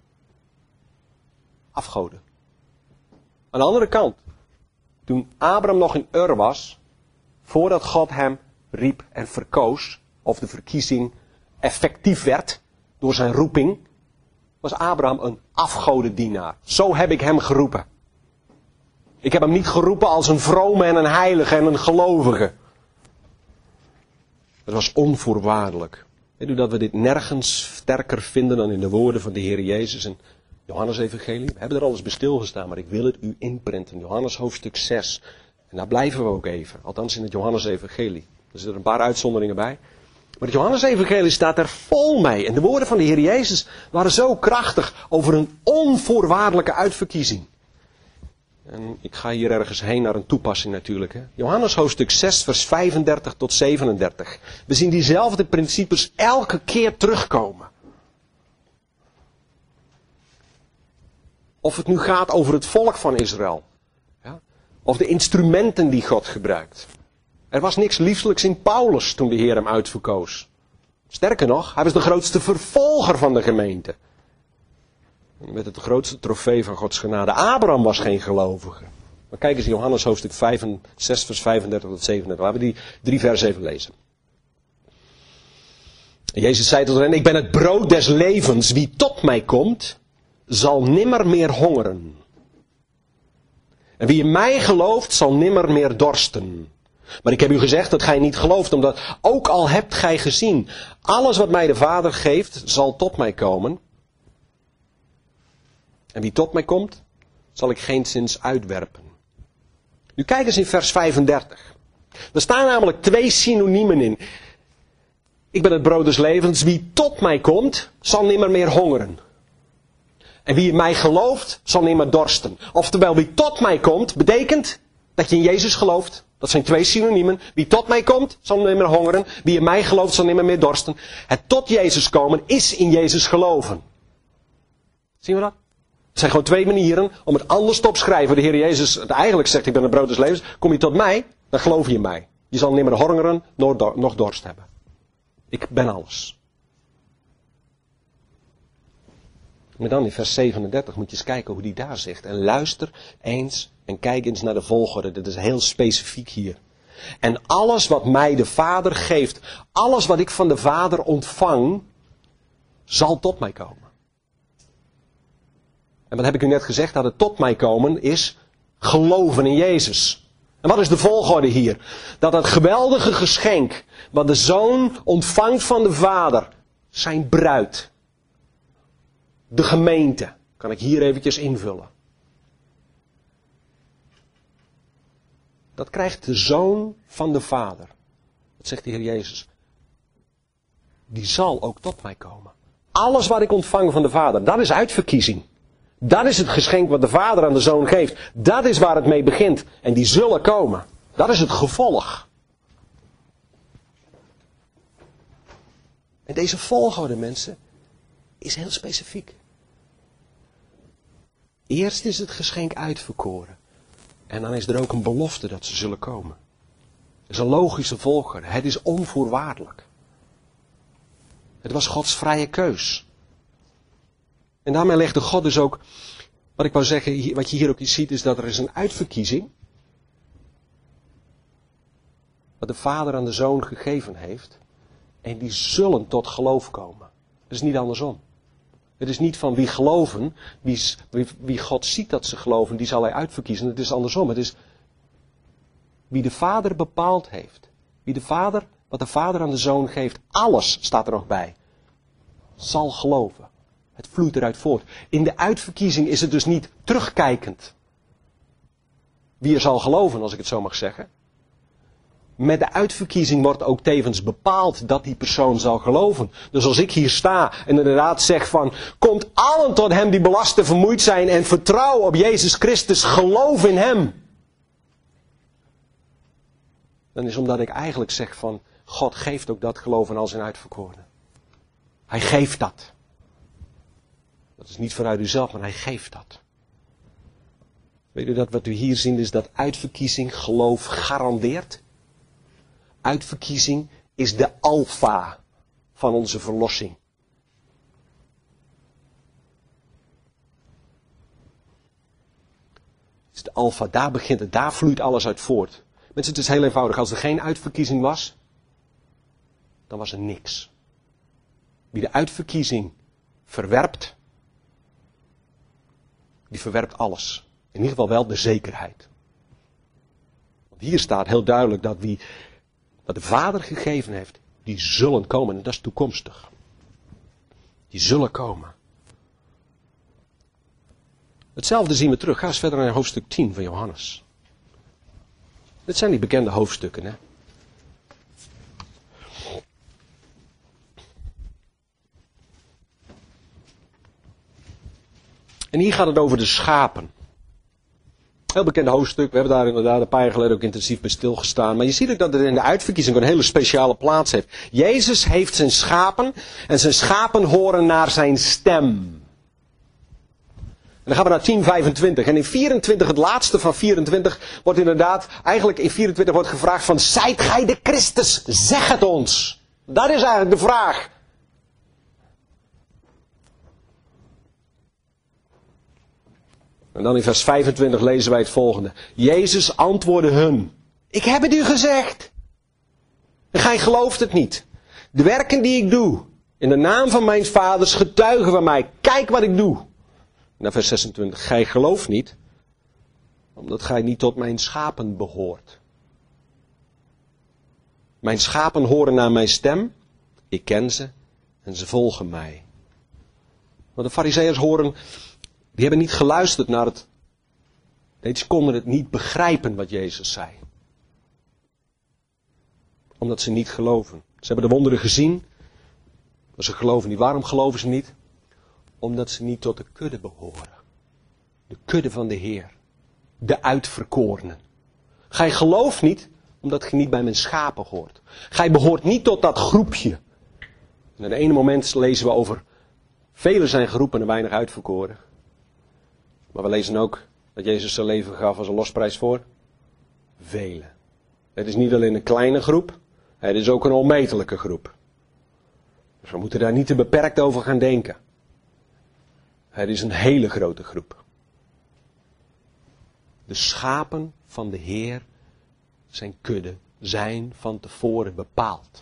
Afgoden. Aan de andere kant, toen Abraham nog in Ur was, voordat God hem riep en verkoos, of de verkiezing effectief werd door zijn roeping, was Abraham een afgodendienaar. Zo heb ik hem geroepen. Ik heb hem niet geroepen als een vrome en een heilige en een gelovige. Het was onvoorwaardelijk. Weet u dat we dit nergens sterker vinden dan in de woorden van de Heer Jezus en Johannes Evangelie? We hebben er al eens bij stilgestaan, maar ik wil het u inprinten. Johannes hoofdstuk 6. En daar blijven we ook even. Althans in het Johannes Evangelie. Er zitten een paar uitzonderingen bij. Maar het Johannes Evangelie staat er vol mee. En de woorden van de Heer Jezus waren zo krachtig over een onvoorwaardelijke uitverkiezing. En ik ga hier ergens heen naar een toepassing natuurlijk. Hè. Johannes hoofdstuk 6 vers 35 tot 37. We zien diezelfde principes elke keer terugkomen. Of het nu gaat over het volk van Israël. Ja, of de instrumenten die God gebruikt. Er was niks liefelijks in Paulus toen de Heer hem uitverkoos. Sterker nog, hij was de grootste vervolger van de gemeente. Met het grootste trofee van Gods genade. Abraham was geen gelovige. Maar kijk eens in Johannes hoofdstuk 6 vers 35 tot 37. Laten we die 3 versen even lezen. En Jezus zei tot hen, ik ben het brood des levens. Wie tot mij komt, zal nimmer meer hongeren. En wie in mij gelooft, zal nimmer meer dorsten. Maar ik heb u gezegd dat gij niet gelooft, omdat ook al hebt gij gezien, alles wat mij de Vader geeft, zal tot mij komen. En wie tot mij komt, zal ik geenszins uitwerpen. Nu kijk eens in vers 35. Er staan namelijk 2 synoniemen in. Ik ben het brood des levens. Wie tot mij komt, zal nimmer meer hongeren. En wie in mij gelooft, zal nimmer dorsten. Oftewel, wie tot mij komt, betekent dat je in Jezus gelooft. Dat zijn 2 synoniemen. Wie tot mij komt, zal nimmer hongeren. Wie in mij gelooft, zal nimmer meer dorsten. Het tot Jezus komen is in Jezus geloven. Zien we dat? Er zijn gewoon 2 manieren om het anders te opschrijven. De Heer Jezus het eigenlijk zegt, ik ben het brood des levens. Kom je tot mij, dan geloof je in mij. Je zal nimmer hongeren, nog dorst hebben. Ik ben alles. Maar dan in vers 37 moet je eens kijken hoe die daar zegt. En luister eens en kijk eens naar de volgorde. Dit is heel specifiek hier. En alles wat mij de Vader geeft, alles wat ik van de Vader ontvang, zal tot mij komen. En wat heb ik u net gezegd? Dat het tot mij komen is geloven in Jezus. En wat is de volgorde hier? Dat het geweldige geschenk wat de Zoon ontvangt van de Vader, zijn bruid, de gemeente, kan ik hier eventjes invullen. Dat krijgt de Zoon van de Vader. Dat zegt de Heer Jezus. Die zal ook tot mij komen. Alles wat ik ontvang van de Vader, dat is uitverkiezing. Dat is het geschenk wat de Vader aan de Zoon geeft. Dat is waar het mee begint. En die zullen komen. Dat is het gevolg. En deze volgorde, mensen, is heel specifiek. Eerst is het geschenk uitverkoren. En dan is er ook een belofte dat ze zullen komen. Het is een logische volgorde. Het is onvoorwaardelijk. Het was Gods vrije keus. En daarmee legde God dus ook, wat ik wou zeggen, wat je hier ook ziet, is dat er is een uitverkiezing. Wat de Vader aan de Zoon gegeven heeft. En die zullen tot geloof komen. Het is niet andersom. Het is niet van wie geloven, wie God ziet dat ze geloven, die zal hij uitverkiezen. Het is andersom. Het is wie de Vader bepaald heeft. Wat de Vader aan de Zoon geeft, alles staat er nog bij. Zal geloven. Het vloeit eruit voort. In de uitverkiezing is het dus niet terugkijkend. Wie er zal geloven, als ik het zo mag zeggen. Met de uitverkiezing wordt ook tevens bepaald dat die persoon zal geloven. Dus als ik hier sta en inderdaad zeg van, komt allen tot hem die belast en vermoeid zijn en vertrouw op Jezus Christus, geloof in hem. Dan is omdat ik eigenlijk zeg van, God geeft ook dat geloven als een uitverkorene. Hij geeft dat. Dat is niet vanuit uzelf, maar hij geeft dat. Weet u dat wat u hier ziet is dat uitverkiezing geloof garandeert? Uitverkiezing is de alfa van onze verlossing. Het is de alfa, daar begint het, daar vloeit alles uit voort. Mensen, het is heel eenvoudig. Als er geen uitverkiezing was, dan was er niks. Wie de uitverkiezing verwerpt, die verwerpt alles. In ieder geval wel de zekerheid. Want hier staat heel duidelijk dat wie wat de Vader gegeven heeft, die zullen komen. En dat is toekomstig. Die zullen komen. Hetzelfde zien we terug. Ga eens verder naar hoofdstuk 10 van Johannes. Dit zijn die bekende hoofdstukken, hè. En hier gaat het over de schapen. Heel bekend hoofdstuk. We hebben daar inderdaad een paar jaar geleden ook intensief bij stilgestaan. Maar je ziet ook dat het in de uitverkiezing een hele speciale plaats heeft. Jezus heeft zijn schapen. En zijn schapen horen naar zijn stem. En dan gaan we naar 10:25. En in 24, het laatste van 24, wordt inderdaad, eigenlijk in 24 wordt gevraagd van, zijt gij de Christus? Zeg het ons. Dat is eigenlijk de vraag. En dan in vers 25 lezen wij het volgende. Jezus antwoordde hun. Ik heb het u gezegd. En gij gelooft het niet. De werken die ik doe, in de naam van mijn vaders, getuigen van mij. Kijk wat ik doe. En dan vers 26. Gij gelooft niet, Omdat gij niet tot mijn schapen behoort. Mijn schapen horen naar mijn stem. Ik ken ze en ze volgen mij. Want de Farizeeërs die hebben niet geluisterd naar het. Nee, ze konden het niet begrijpen wat Jezus zei. Omdat ze niet geloven. Ze hebben de wonderen gezien, maar ze geloven niet. Waarom geloven ze niet? Omdat ze niet tot de kudde behoren. De kudde van de Heer. De uitverkorenen. Gij gelooft niet, omdat je niet bij mijn schapen hoort. Gij behoort niet tot dat groepje. En in het ene moment lezen we over velen zijn geroepen en weinig uitverkoren. Maar we lezen ook dat Jezus zijn leven gaf als een losprijs voor velen. Het is niet alleen een kleine groep, het is ook een onmetelijke groep. Dus we moeten daar niet te beperkt over gaan denken. Het is een hele grote groep. De schapen van de Heer, zijn kudde, zijn van tevoren bepaald.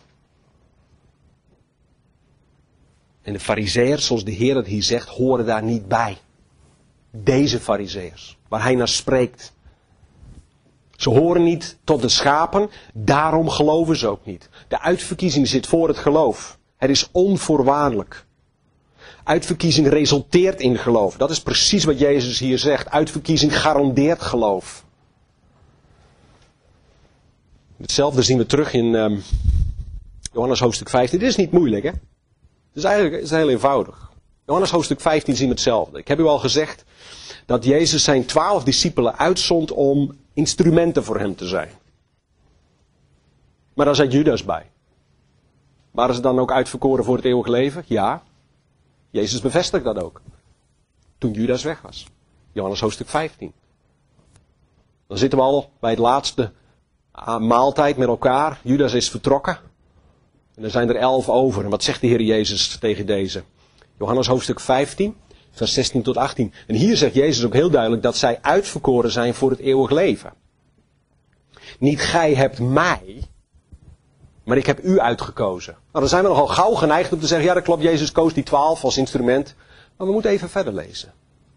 En de Farizeeërs, zoals de Heer het hier zegt, horen daar niet bij. Deze Farizeeërs, waar hij naar spreekt. Ze horen niet tot de schapen, daarom geloven ze ook niet. De uitverkiezing zit voor het geloof. Het is onvoorwaardelijk. Uitverkiezing resulteert in geloof. Dat is precies wat Jezus hier zegt. Uitverkiezing garandeert geloof. Hetzelfde zien we terug in Johannes hoofdstuk 15. Dit is niet moeilijk, hè? Het is heel eenvoudig. Johannes hoofdstuk 15 zien we hetzelfde. Ik heb u al gezegd dat Jezus zijn 12 discipelen uitzond om instrumenten voor hem te zijn. Maar daar zat Judas bij. Waren ze dan ook uitverkoren voor het eeuwig leven? Ja. Jezus bevestigt dat ook. Toen Judas weg was. Johannes hoofdstuk 15. Dan zitten we al bij het laatste maaltijd met elkaar. Judas is vertrokken. En er zijn er 11 over. En wat zegt de Heer Jezus tegen deze? Johannes hoofdstuk 15, vers 16 tot 18. En hier zegt Jezus ook heel duidelijk dat zij uitverkoren zijn voor het eeuwig leven. Niet gij hebt mij, maar ik heb u uitgekozen. Nou, dan zijn we nogal gauw geneigd om te zeggen, ja dat klopt, Jezus koos die 12 als instrument. Maar we moeten even verder lezen.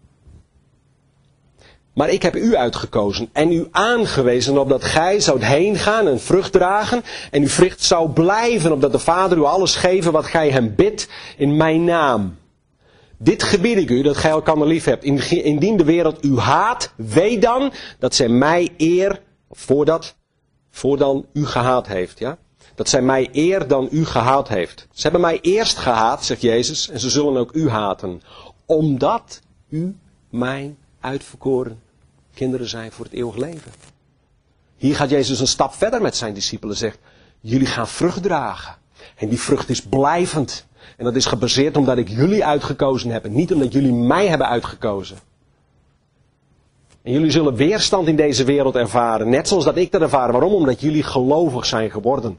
Maar ik heb u uitgekozen en u aangewezen opdat gij zoudt heen gaan en vrucht dragen. En uw vrucht zou blijven opdat de Vader u alles geven wat gij hem bidt in mijn naam. Dit gebied ik u, dat gij elkander lief hebt. Indien de wereld u haat, weet dan dat zij mij eer, voordan u gehaat heeft. Ja? Dat zij mij eer dan u gehaat heeft. Ze hebben mij eerst gehaat, zegt Jezus, en ze zullen ook u haten. Omdat u mijn uitverkoren kinderen zijn voor het eeuwig leven. Hier gaat Jezus een stap verder met zijn discipelen. Zegt, jullie gaan vrucht dragen. En die vrucht is blijvend. En dat is gebaseerd omdat ik jullie uitgekozen heb. En niet omdat jullie mij hebben uitgekozen. En jullie zullen weerstand in deze wereld ervaren. Net zoals dat ik dat ervaren. Waarom? Omdat jullie gelovig zijn geworden.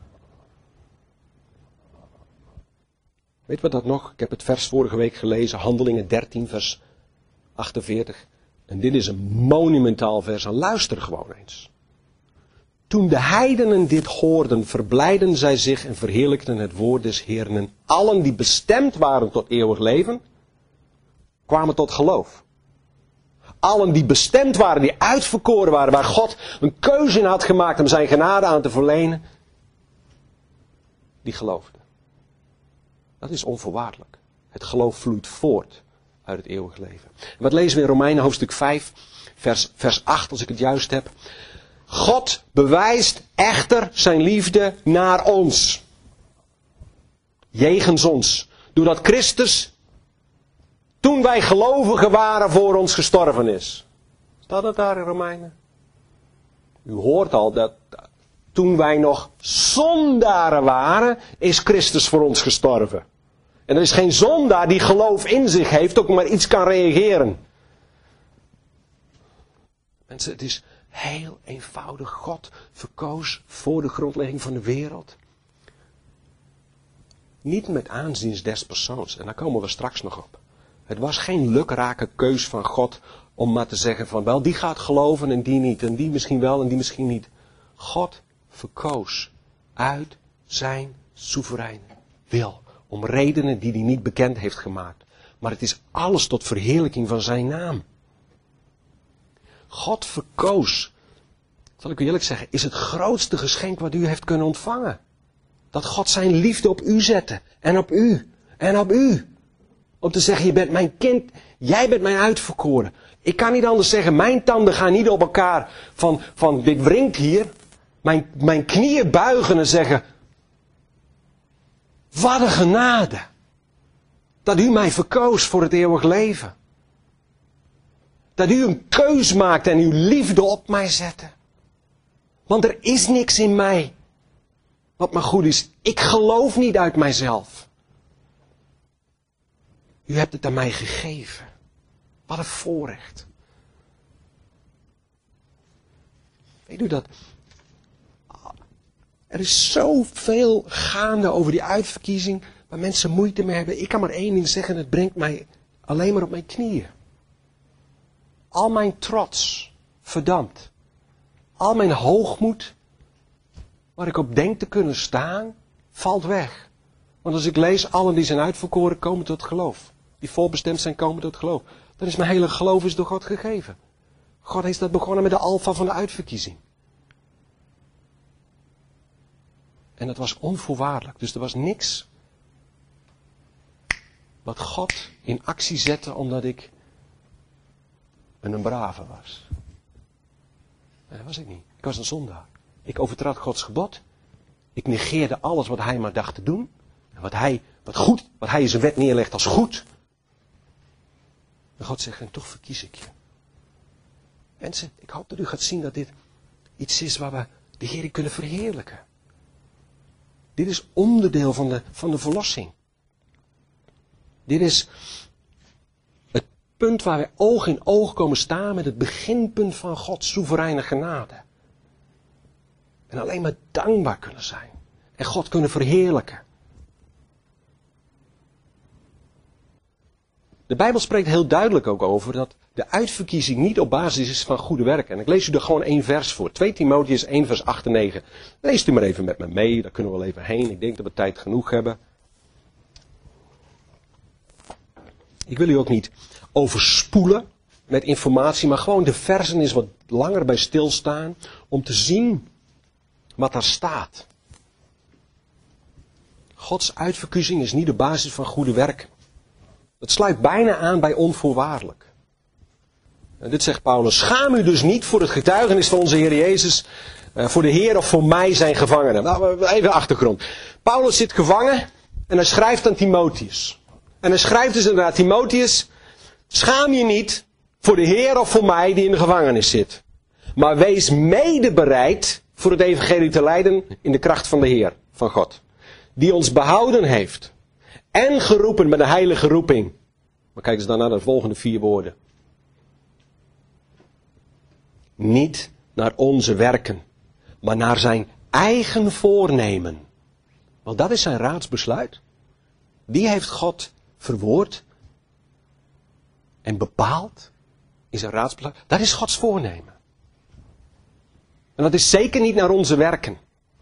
Weet wat dat nog? Ik heb het vers vorige week gelezen. Handelingen 13 vers 48. En dit is een monumentaal vers. En luister gewoon eens. Toen de heidenen dit hoorden, verblijden zij zich en verheerlijkten het woord des Heeren. En allen die bestemd waren tot eeuwig leven, kwamen tot geloof. Allen die bestemd waren, die uitverkoren waren, waar God een keuze in had gemaakt om zijn genade aan te verlenen, die geloofden. Dat is onvoorwaardelijk. Het geloof vloeit voort uit het eeuwig leven. En wat lezen we in Romeinen hoofdstuk 5, vers 8, als ik het juist heb. God bewijst echter zijn liefde naar ons. Jegens ons. Doordat Christus, toen wij gelovigen waren, voor ons gestorven is. Staat dat daar in Romeinen? U hoort al dat toen wij nog zondaren waren, is Christus voor ons gestorven. En er is geen zondaar die geloof in zich heeft, ook maar iets kan reageren. Mensen, het is heel eenvoudig. God verkoos voor de grondlegging van de wereld. Niet met aanzien des persoons. En daar komen we straks nog op. Het was geen lukrake keus van God om maar te zeggen van wel die gaat geloven en die niet. En die misschien wel en die misschien niet. God verkoos uit zijn soevereine wil. Om redenen die hij niet bekend heeft gemaakt. Maar het is alles tot verheerlijking van zijn naam. God verkoos, zal ik u eerlijk zeggen, is het grootste geschenk wat u heeft kunnen ontvangen. Dat God zijn liefde op u zette. En op u. En op u. Om te zeggen, je bent mijn kind. Jij bent mijn uitverkoren. Ik kan niet anders zeggen, mijn tanden gaan niet op elkaar van dit wringt hier. Mijn knieën buigen en zeggen, wat een genade. Dat u mij verkoos voor het eeuwig leven. Dat u een keus maakt en uw liefde op mij zette. Want er is niks in mij wat maar goed is. Ik geloof niet uit mijzelf. U hebt het aan mij gegeven. Wat een voorrecht. Weet u dat? Er is zoveel gaande over die uitverkiezing waar mensen moeite mee hebben. Ik kan maar één ding zeggen, het brengt mij alleen maar op mijn knieën. Al mijn trots, verdampt. Al mijn hoogmoed, waar ik op denk te kunnen staan, valt weg. Want als ik lees, allen die zijn uitverkoren komen tot geloof. Die voorbestemd zijn komen tot geloof. Dan is mijn hele geloof door God gegeven. God heeft dat begonnen met de alfa van de uitverkiezing. En dat was onvoorwaardelijk. Dus er was niks wat God in actie zette omdat ik een brave was. Nee, dat was ik niet. Ik was een zondaar. Ik overtrad Gods gebod. Ik negeerde alles wat hij maar dacht te doen. En wat hij in zijn wet neerlegt als goed. En God zegt, en toch verkies ik je. Mensen, ik hoop dat u gaat zien dat dit iets is waar we de Heer kunnen verheerlijken. Dit is onderdeel van de verlossing. Dit is het punt waar wij oog in oog komen staan met het beginpunt van Gods soevereine genade. En alleen maar dankbaar kunnen zijn. En God kunnen verheerlijken. De Bijbel spreekt heel duidelijk ook over dat de uitverkiezing niet op basis is van goede werken. En ik lees u er gewoon 1 vers voor. 2 Timotheüs 1 vers 8 en 9. Leest u maar even met me mee, daar kunnen we wel even heen. Ik denk dat we tijd genoeg hebben. Ik wil u ook niet overspoelen met informatie, maar gewoon de versen eens wat langer bij stilstaan om te zien wat daar staat. Gods uitverkiezing is niet de basis van goede werken. Dat sluit bijna aan bij onvoorwaardelijk. En dit zegt Paulus, schaam u dus niet voor het getuigenis van onze Heer Jezus, voor de Heer of voor mij zijn gevangenen. Nou, even achtergrond. Paulus zit gevangen en hij schrijft aan Timotheus. En hij schrijft dus inderdaad, Timotheus, schaam je niet voor de Heer of voor mij die in de gevangenis zit. Maar wees mede bereid voor het evangelie te lijden in de kracht van de Heer, van God. Die ons behouden heeft. En geroepen met een heilige roeping. Maar kijk eens dan naar de volgende 4 woorden. Niet naar onze werken, maar naar zijn eigen voornemen. Want dat is zijn raadsbesluit. Die heeft God verwoord en bepaald in zijn raadsbesluit. Dat is Gods voornemen. En dat is zeker niet naar onze werken.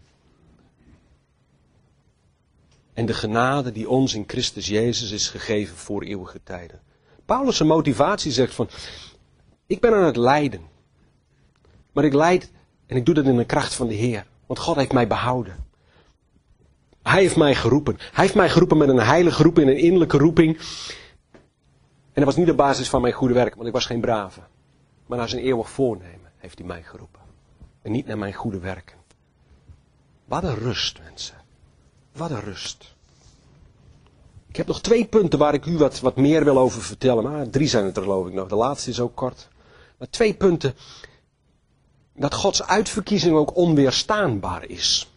En de genade die ons in Christus Jezus is gegeven voor eeuwige tijden. Paulus' motivatie zegt van, ik ben aan het lijden. Maar ik lijd en ik doe dat in de kracht van de Heer. Want God heeft mij behouden. Hij heeft mij geroepen. Hij heeft mij geroepen met een heilige roeping, een innerlijke roeping. En dat was niet de basis van mijn goede werk, want ik was geen brave. Maar naar zijn eeuwig voornemen heeft hij mij geroepen. En niet naar mijn goede werken. Wat een rust, mensen. Wat een rust. Ik heb nog 2 punten waar ik u wat meer wil over vertellen. Maar 3 zijn het er geloof ik nog. De laatste is ook kort. Maar 2 punten. Dat Gods uitverkiezing ook onweerstaanbaar is.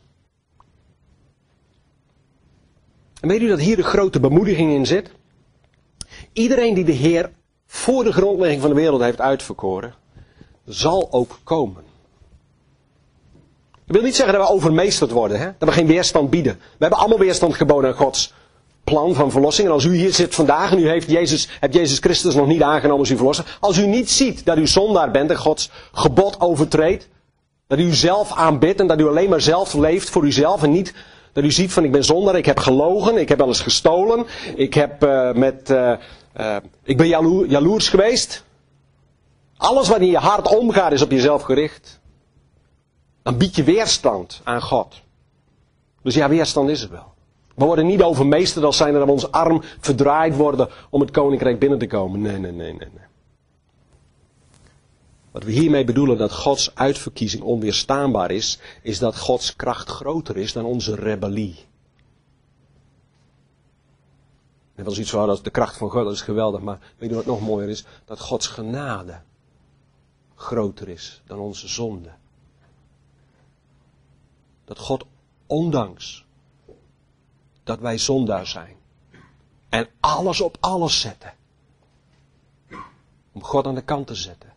En weet u dat hier de grote bemoediging in zit? Iedereen die de Heer voor de grondlegging van de wereld heeft uitverkoren, zal ook komen. Dat wil niet zeggen dat we overmeesterd worden, hè? Dat we geen weerstand bieden. We hebben allemaal weerstand geboden aan Gods plan van verlossing. En als u hier zit vandaag en u hebt Jezus Christus nog niet aangenomen als uw verlosser. Als u niet ziet dat u zondaar bent en Gods gebod overtreedt. Dat u uzelf aanbidt en dat u alleen maar zelf leeft voor uzelf. En niet dat u ziet van ik ben zondaar, ik heb gelogen, ik heb wel eens gestolen. Ik ben jaloers geweest. Alles wat in je hart omgaat is op jezelf gericht. Dan bied je weerstand aan God. Dus ja, weerstand is er wel. We worden niet overmeesterd als zijn dat we ons arm verdraaid worden om het koninkrijk binnen te komen. Nee. Wat we hiermee bedoelen dat Gods uitverkiezing onweerstaanbaar is dat Gods kracht groter is dan onze rebellie. En wel zoiets van, dat is de kracht van God, dat is geweldig, maar weet je wat nog mooier is? Dat Gods genade groter is dan onze zonde. Dat God, ondanks dat wij zondaar zijn en alles op alles zetten, om God aan de kant te zetten,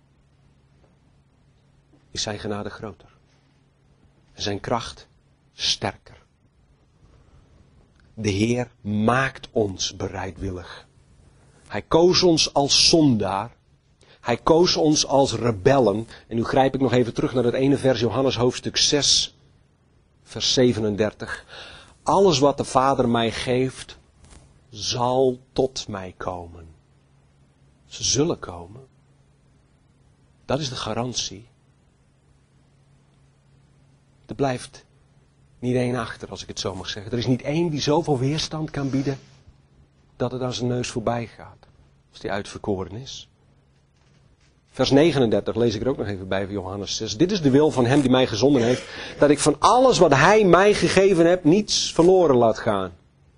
is zijn genade groter. En zijn kracht sterker. De Heer maakt ons bereidwillig. Hij koos ons als zondaar. Hij koos ons als rebellen. En nu grijp ik nog even terug naar het ene vers, Johannes hoofdstuk 6, vers 37. Alles wat de Vader mij geeft, zal tot mij komen. Ze zullen komen. Dat is de garantie. Er blijft niet één achter, als ik het zo mag zeggen. Er is niet één die zoveel weerstand kan bieden dat het aan zijn neus voorbij gaat. Als die uitverkoren is. Vers 39 lees ik er ook nog even bij van Johannes 6. Dit is de wil van hem die mij gezonden heeft. Dat ik van alles wat hij mij gegeven heeft niets verloren laat gaan.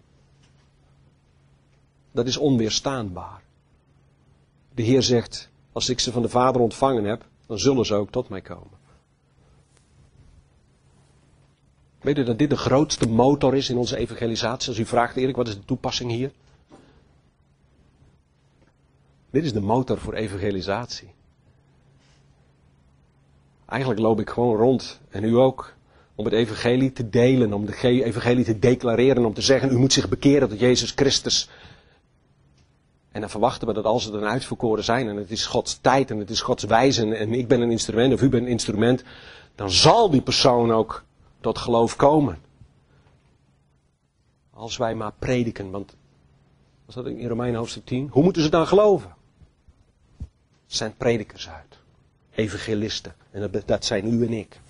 Dat is onweerstaanbaar. De Heer zegt, als ik ze van de Vader ontvangen heb, dan zullen ze ook tot mij komen. Weet u dat dit de grootste motor is in onze evangelisatie? Als u vraagt, Erik, wat is de toepassing hier? Dit is de motor voor evangelisatie. Eigenlijk loop ik gewoon rond, en u ook, om het evangelie te delen, om de evangelie te declareren, om te zeggen, u moet zich bekeren tot Jezus Christus. En dan verwachten we dat als het een uitverkoren zijn, en het is Gods tijd, en het is Gods wijze, en ik ben een instrument, of u bent een instrument, dan zal die persoon ook tot geloof komen. Als wij maar prediken, want, was dat in Romeinen hoofdstuk 10? Hoe moeten ze dan geloven? Het zijn predikers uit. Evangelisten. En dat zijn u en ik.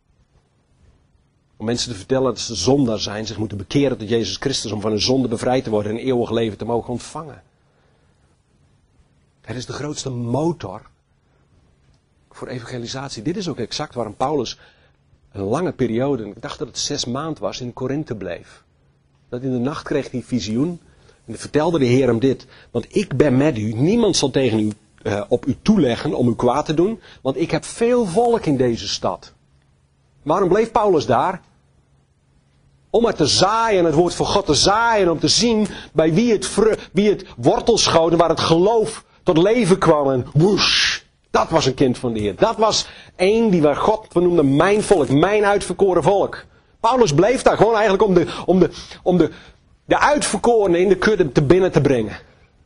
Om mensen te vertellen dat ze zondaar zijn, zich moeten bekeren tot Jezus Christus om van hun zonde bevrijd te worden en eeuwig leven te mogen ontvangen. Het is de grootste motor voor evangelisatie. Dit is ook exact waarom Paulus een lange periode, ik dacht dat het 6 maanden was, in Korinthe bleef. Dat in de nacht kreeg hij visioen en dan vertelde de Heer hem dit. Want ik ben met u, niemand zal tegen u op u toeleggen om u kwaad te doen, want ik heb veel volk in deze stad. Waarom bleef Paulus daar? Om maar te zaaien, het woord van God te zaaien, om te zien bij wie het wortel schoot en waar het geloof tot leven kwam en woesh, dat was een kind van de Heer. Dat was één die waar God vernoemde mijn volk, mijn uitverkoren volk. Paulus bleef daar gewoon eigenlijk om de uitverkorenen in de kudde te binnen te brengen.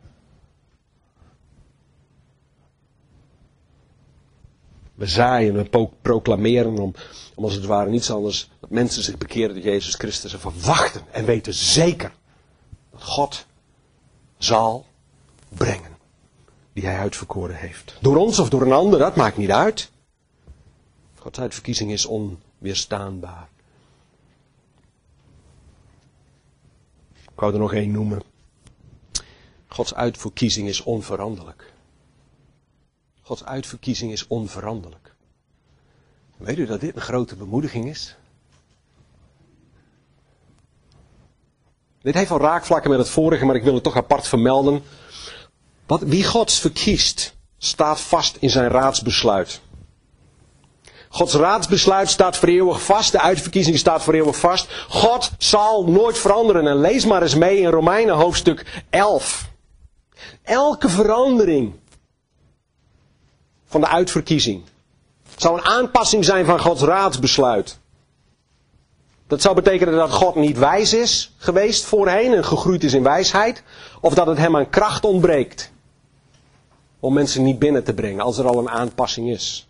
We zaaien, we proclameren om als het ware niets anders dat mensen zich bekeren tot Jezus Christus en verwachten en weten zeker dat God zal brengen die hij uitverkoren heeft. Door ons of door een ander, dat maakt niet uit. Gods uitverkiezing is onweerstaanbaar. Ik wou er nog één noemen. Gods uitverkiezing is onveranderlijk. Gods uitverkiezing is onveranderlijk. Weet u dat dit een grote bemoediging is? Dit heeft al raakvlakken met het vorige, maar ik wil het toch apart vermelden. Wie Gods verkiest, staat vast in zijn raadsbesluit. Gods raadsbesluit staat voor eeuwig vast. De uitverkiezing staat voor eeuwig vast. God zal nooit veranderen. En lees maar eens mee in Romeinen hoofdstuk 11. Elke verandering van de uitverkiezing zou een aanpassing zijn van Gods raadsbesluit. Dat zou betekenen dat God niet wijs is geweest voorheen en gegroeid is in wijsheid. Of dat het hem aan kracht ontbreekt om mensen niet binnen te brengen als er al een aanpassing is.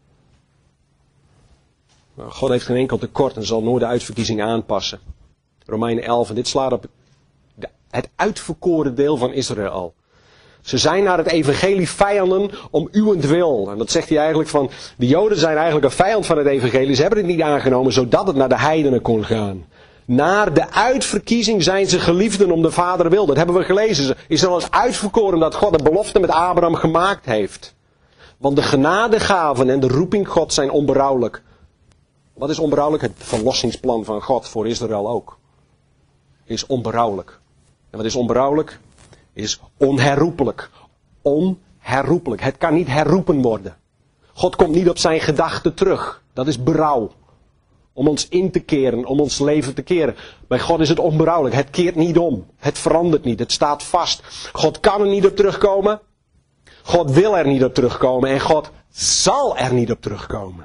Maar God heeft geen enkel tekort en zal nooit de uitverkiezing aanpassen. Romeinen 11, en dit slaat op het uitverkoren deel van Israël. Ze zijn naar het evangelie vijanden om uwentwil. En dat zegt hij eigenlijk van, de Joden zijn eigenlijk een vijand van het evangelie. Ze hebben het niet aangenomen zodat het naar de heidenen kon gaan. Naar de uitverkiezing zijn ze geliefden om de Vader wil. Dat hebben we gelezen. Israël is uitverkoren dat God de belofte met Abraham gemaakt heeft. Want de genadegaven en de roeping God zijn onberouwelijk. Wat is onberouwelijk? Het verlossingsplan van God voor Israël ook. Is onberouwelijk. En wat is onberouwelijk? Is onherroepelijk. Onherroepelijk. Het kan niet herroepen worden. God komt niet op zijn gedachten terug. Dat is berouw. Om ons in te keren, om ons leven te keren. Bij God is het onberouwelijk. Het keert niet om. Het verandert niet. Het staat vast. God kan er niet op terugkomen. God wil er niet op terugkomen. En God zal er niet op terugkomen.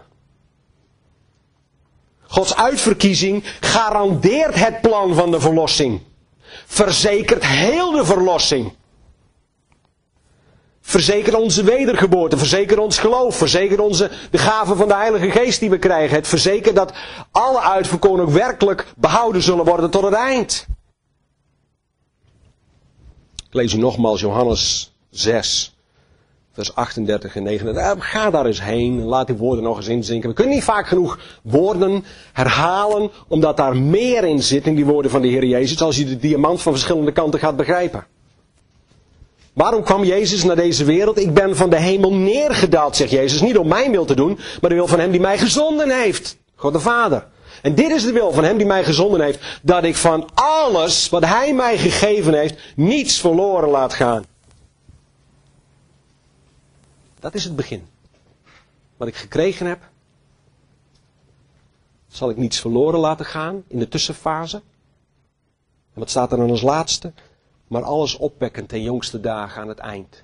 Gods uitverkiezing garandeert het plan van de verlossing. Verzekert heel de verlossing. Verzekert onze wedergeboorte, verzekert ons geloof, verzekert de gave van de Heilige Geest die we krijgen. Het verzekert dat alle uitverkoren ook werkelijk behouden zullen worden tot het eind. Ik lees u nogmaals Johannes 6, vers 38 en 39. Ga daar eens heen en laat die woorden nog eens inzinken. We kunnen niet vaak genoeg woorden herhalen, omdat daar meer in zit in die woorden van de Heer Jezus, als je de diamant van verschillende kanten gaat begrijpen. Waarom kwam Jezus naar deze wereld? Ik ben van de hemel neergedaald, zegt Jezus. Niet om mijn wil te doen, maar de wil van hem die mij gezonden heeft. God de Vader. En dit is de wil van hem die mij gezonden heeft. Dat ik van alles wat hij mij gegeven heeft, niets verloren laat gaan. Dat is het begin. Wat ik gekregen heb, zal ik niets verloren laten gaan in de tussenfase. En wat staat er dan als laatste? Maar alles opwekkend ten jongste dagen aan het eind.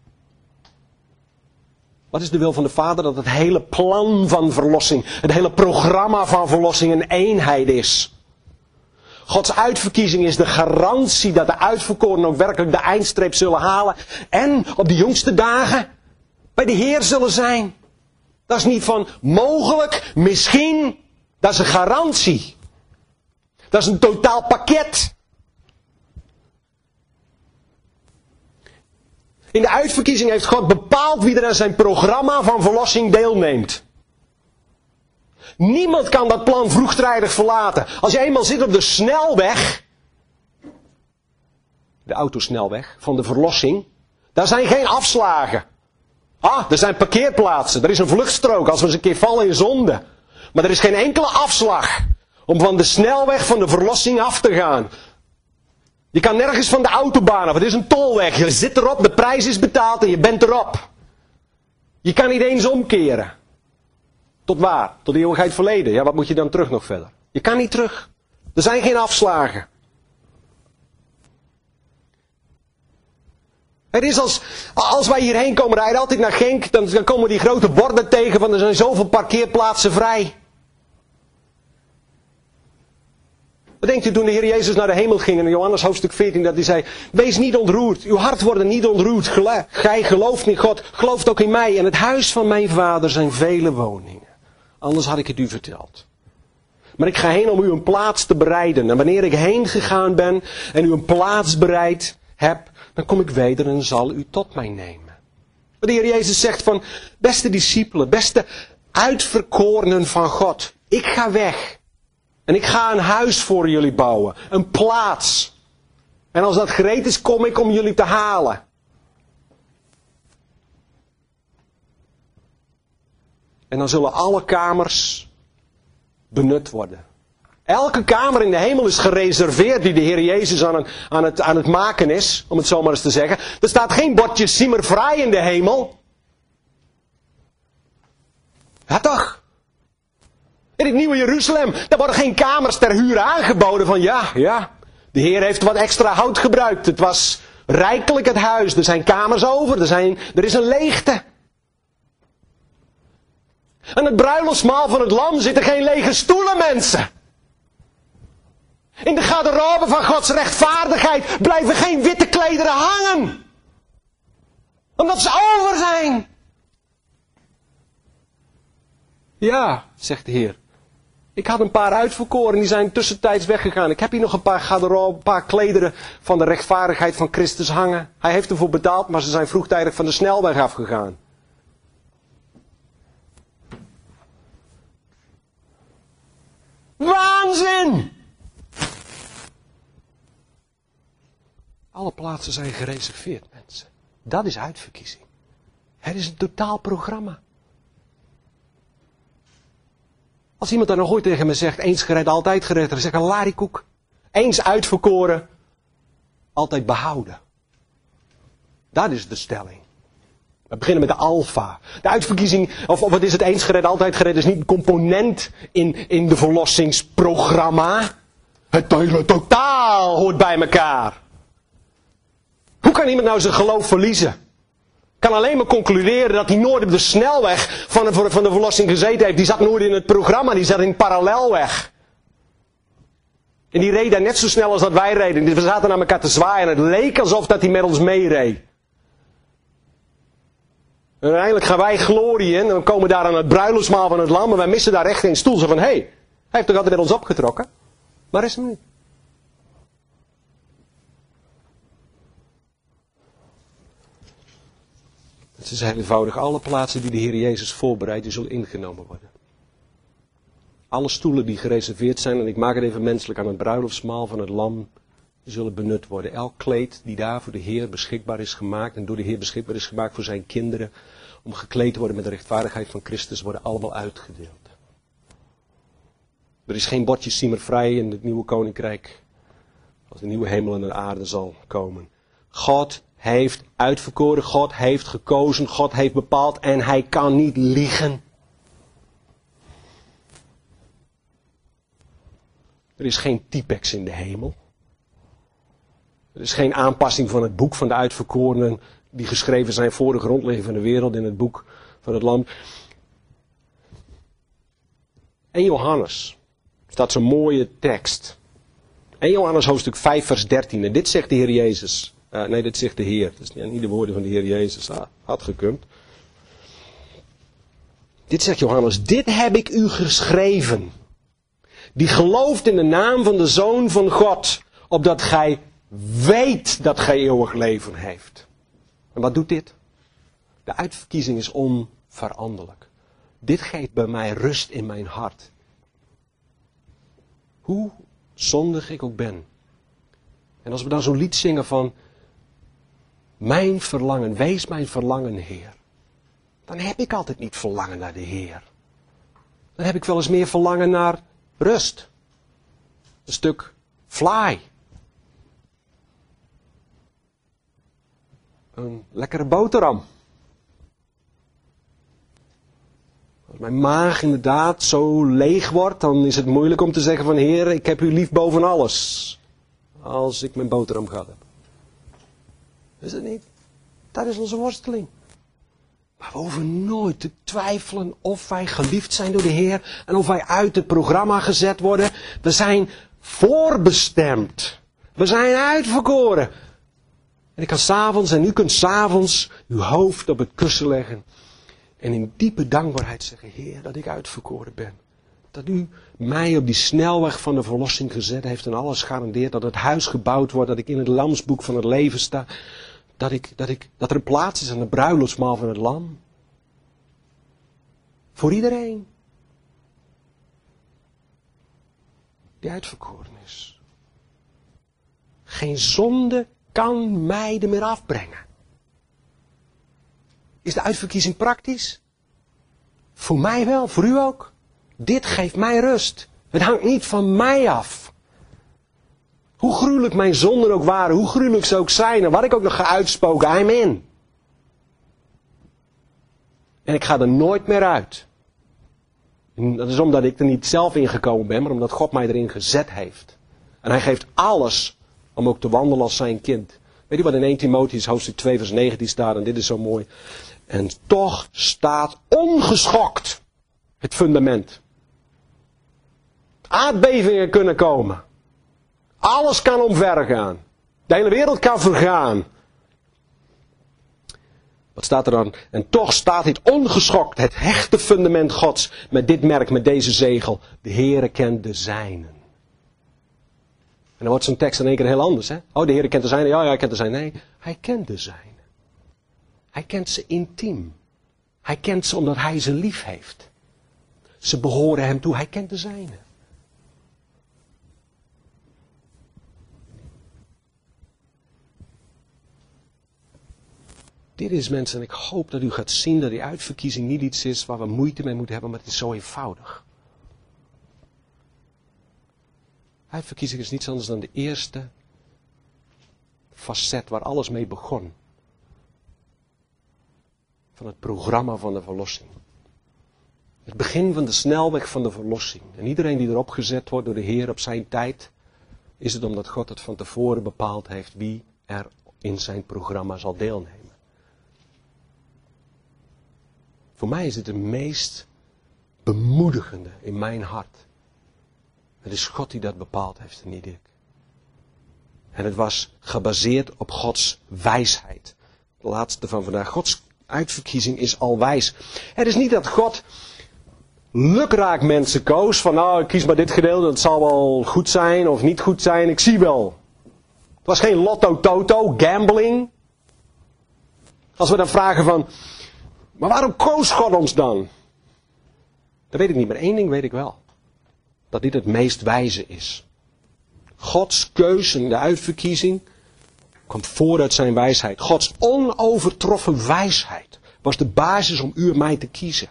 Wat is de wil van de Vader? Dat het hele plan van verlossing, het hele programma van verlossing een eenheid is. Gods uitverkiezing is de garantie dat de uitverkorenen ook werkelijk de eindstreep zullen halen. En op de jongste dagen bij de Heer zullen zijn. Dat is niet van mogelijk, misschien. Dat is een garantie. Dat is een totaal pakket. In de uitverkiezing heeft God bepaald wie er aan zijn programma van verlossing deelneemt. Niemand kan dat plan vroegtijdig verlaten. Als je eenmaal zit op de snelweg, de autosnelweg van de verlossing, daar zijn geen afslagen. Er zijn parkeerplaatsen, er is een vluchtstrook als we eens een keer vallen in zonde. Maar er is geen enkele afslag om van de snelweg van de verlossing af te gaan. Je kan nergens van de autobaan af, het is een tolweg, je zit erop, de prijs is betaald en je bent erop. Je kan niet eens omkeren. Tot waar? Tot de eeuwigheid verleden. Ja, wat moet je dan terug nog verder? Je kan niet terug. Er zijn geen afslagen. Het is als wij hierheen komen rijden, altijd naar Genk, dan komen we die grote borden tegen van er zijn zoveel parkeerplaatsen vrij. Wat denkt u toen de Heer Jezus naar de hemel ging in Johannes hoofdstuk 14, dat hij zei, wees niet ontroerd, uw hart wordt niet ontroerd, gij gelooft in God, gelooft ook in mij. En het huis van mijn Vader zijn vele woningen. Anders had ik het u verteld. Maar ik ga heen om u een plaats te bereiden. En wanneer ik heen gegaan ben en u een plaats bereid heb, dan kom ik weder en zal u tot mij nemen. Maar de Heer Jezus zegt van, beste discipelen, beste uitverkorenen van God, ik ga weg. En ik ga een huis voor jullie bouwen. Een plaats. En als dat gereed is, kom ik om jullie te halen. En dan zullen alle kamers benut worden. Elke kamer in de hemel is gereserveerd die de Heer Jezus aan het maken is. Om het zo maar eens te zeggen. Er staat geen bordje simmervrij in de hemel. Ja toch? In het Nieuwe Jeruzalem, daar worden geen kamers ter huur aangeboden van ja. De Heer heeft wat extra hout gebruikt. Het was rijkelijk het huis. Er zijn kamers over. Er is een leegte. Aan het bruiloftsmaal van het lam zitten geen lege stoelen, mensen. In de garderobe van Gods rechtvaardigheid blijven geen witte klederen hangen. Omdat ze over zijn. Ja, zegt de Heer. Ik had een paar uitverkoren, die zijn tussentijds weggegaan. Ik heb hier nog een paar garderobe, een paar klederen van de rechtvaardigheid van Christus hangen. Hij heeft ervoor betaald, maar ze zijn vroegtijdig van de snelweg afgegaan. Waanzin! Alle plaatsen zijn gereserveerd, mensen. Dat is uitverkiezing. Het is een totaal programma. Als iemand dan nog ooit tegen me zegt, eens gered, altijd gered, dan zeg ik een larikoek. Eens uitverkoren, altijd behouden. Dat is de stelling. We beginnen met de alfa. De uitverkiezing, of wat is het, eens gered, altijd gered, is niet een component in de verlossingsprogramma. Het hele totaal hoort bij elkaar. Hoe kan iemand nou zijn geloof verliezen? Kan alleen maar concluderen dat hij nooit op de snelweg van de verlossing gezeten heeft. Die zat nooit in het programma, die zat in parallelweg. En die reed daar net zo snel als dat wij reden. We zaten naar elkaar te zwaaien en het leek alsof dat hij met ons meereed. En uiteindelijk gaan wij glorieën en we komen daar aan het bruiloftsmaal van het lam. En wij missen daar echt geen stoel. Zo van, hé, hij heeft toch altijd met ons opgetrokken? Maar is hem niet. Het is heel eenvoudig. Alle plaatsen die de Heer Jezus voorbereidt, die zullen ingenomen worden. Alle stoelen die gereserveerd zijn, en ik maak het even menselijk, aan het bruiloftsmaal van het lam, die zullen benut worden. Elk kleed die daar voor de Heer beschikbaar is gemaakt, en door de Heer beschikbaar is gemaakt voor zijn kinderen, om gekleed te worden met de rechtvaardigheid van Christus, worden allemaal uitgedeeld. Er is geen bordje simmervrij in het nieuwe koninkrijk, als de nieuwe hemel en de aarde zal komen. God heeft uitverkoren, God heeft gekozen, God heeft bepaald en hij kan niet liegen. Er is geen typex in de hemel. Er is geen aanpassing van het boek van de uitverkorenen die geschreven zijn voor de grondlegging van de wereld in het boek van het lam. 1 Johannes staat zo'n mooie tekst. 1 Johannes hoofdstuk 5 vers 13 en dit zegt de Heer Jezus. Nee, dit zegt de Heer. Het is niet de woorden van de Heer Jezus. Had gekund. Dit zegt Johannes. Dit heb ik u geschreven. Die gelooft in de naam van de Zoon van God. Opdat gij weet dat gij eeuwig leven heeft. En wat doet dit? De uitverkiezing is onveranderlijk. Dit geeft bij mij rust in mijn hart. Hoe zondig ik ook ben. En als we dan zo'n lied zingen van mijn verlangen, wees mijn verlangen, Heer. Dan heb ik altijd niet verlangen naar de Heer. Dan heb ik wel eens meer verlangen naar rust. Een stuk fly. Een lekkere boterham. Als mijn maag inderdaad zo leeg wordt, dan is het moeilijk om te zeggen van Heer, ik heb u lief boven alles. Als ik mijn boterham gehad heb. Is het niet? Dat is onze worsteling. Maar we hoeven nooit te twijfelen of wij geliefd zijn door de Heer en of wij uit het programma gezet worden. We zijn voorbestemd. We zijn uitverkoren. En ik kan 's avonds en u kunt 's avonds uw hoofd op het kussen leggen. En in diepe dankbaarheid zeggen, Heer, dat ik uitverkoren ben. Dat u mij op die snelweg van de verlossing gezet heeft en alles garandeert. Dat het huis gebouwd wordt, dat ik in het lamsboek van het leven sta. Dat er een plaats is aan de bruiloftsmaal van het lam. Voor iedereen. Die uitverkoren is. Geen zonde kan mij er meer afbrengen. Is de uitverkiezing praktisch? Voor mij wel, voor u ook. Dit geeft mij rust. Het hangt niet van mij af. Hoe gruwelijk mijn zonden ook waren, hoe gruwelijk ze ook zijn en wat ik ook nog ga uitspoken, I'm in. En ik ga er nooit meer uit. En dat is omdat ik er niet zelf in gekomen ben, maar omdat God mij erin gezet heeft. En hij geeft alles om ook te wandelen als zijn kind. Weet je wat in 1 Timotheüs hoofdstuk 2 vers 19 staat, en dit is zo mooi. En toch staat ongeschokt het fundament. Aardbevingen kunnen komen. Alles kan omvergaan. De hele wereld kan vergaan. Wat staat er dan? En toch staat dit ongeschokt, het hechte fundament Gods, met dit merk, met deze zegel. De Heere kent de zijnen. En dan wordt zo'n tekst in één keer heel anders. Hè? Oh, de Heere kent de zijnen. Ja, hij kent de zijnen. Nee, hij kent de zijnen. Hij kent ze intiem. Hij kent ze omdat hij ze lief heeft. Ze behoren hem toe. Hij kent de zijnen. Dit is, mensen, en ik hoop dat u gaat zien dat die uitverkiezing niet iets is waar we moeite mee moeten hebben, maar het is zo eenvoudig. Uitverkiezing is niets anders dan de eerste facet waar alles mee begon. Van het programma van de verlossing. Het begin van de snelweg van de verlossing. En iedereen die erop gezet wordt door de Heer op zijn tijd, is het omdat God het van tevoren bepaald heeft wie er in zijn programma zal deelnemen. Voor mij is het het meest bemoedigende in mijn hart. Het is God die dat bepaald heeft en niet ik. En het was gebaseerd op Gods wijsheid. De laatste van vandaag. Gods uitverkiezing is al wijs. Het is niet dat God lukraak mensen koos. Van nou, ik kies maar dit gedeelte. Dat zal wel goed zijn of niet goed zijn. Ik zie wel. Het was geen lotto-toto, gambling. Als we dan vragen van, maar waarom koos God ons dan? Dat weet ik niet, maar één ding weet ik wel. Dat dit het meest wijze is. Gods keus in de uitverkiezing kwam voort uit zijn wijsheid. Gods onovertroffen wijsheid was de basis om u en mij te kiezen.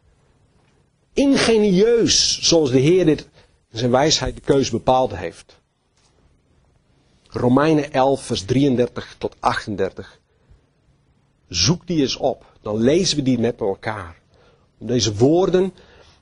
Ingenieus, zoals de Heer dit in zijn wijsheid de keus bepaald heeft. Romeinen 11, vers 33 tot 38. Zoek die eens op. Dan lezen we die met elkaar. Om deze woorden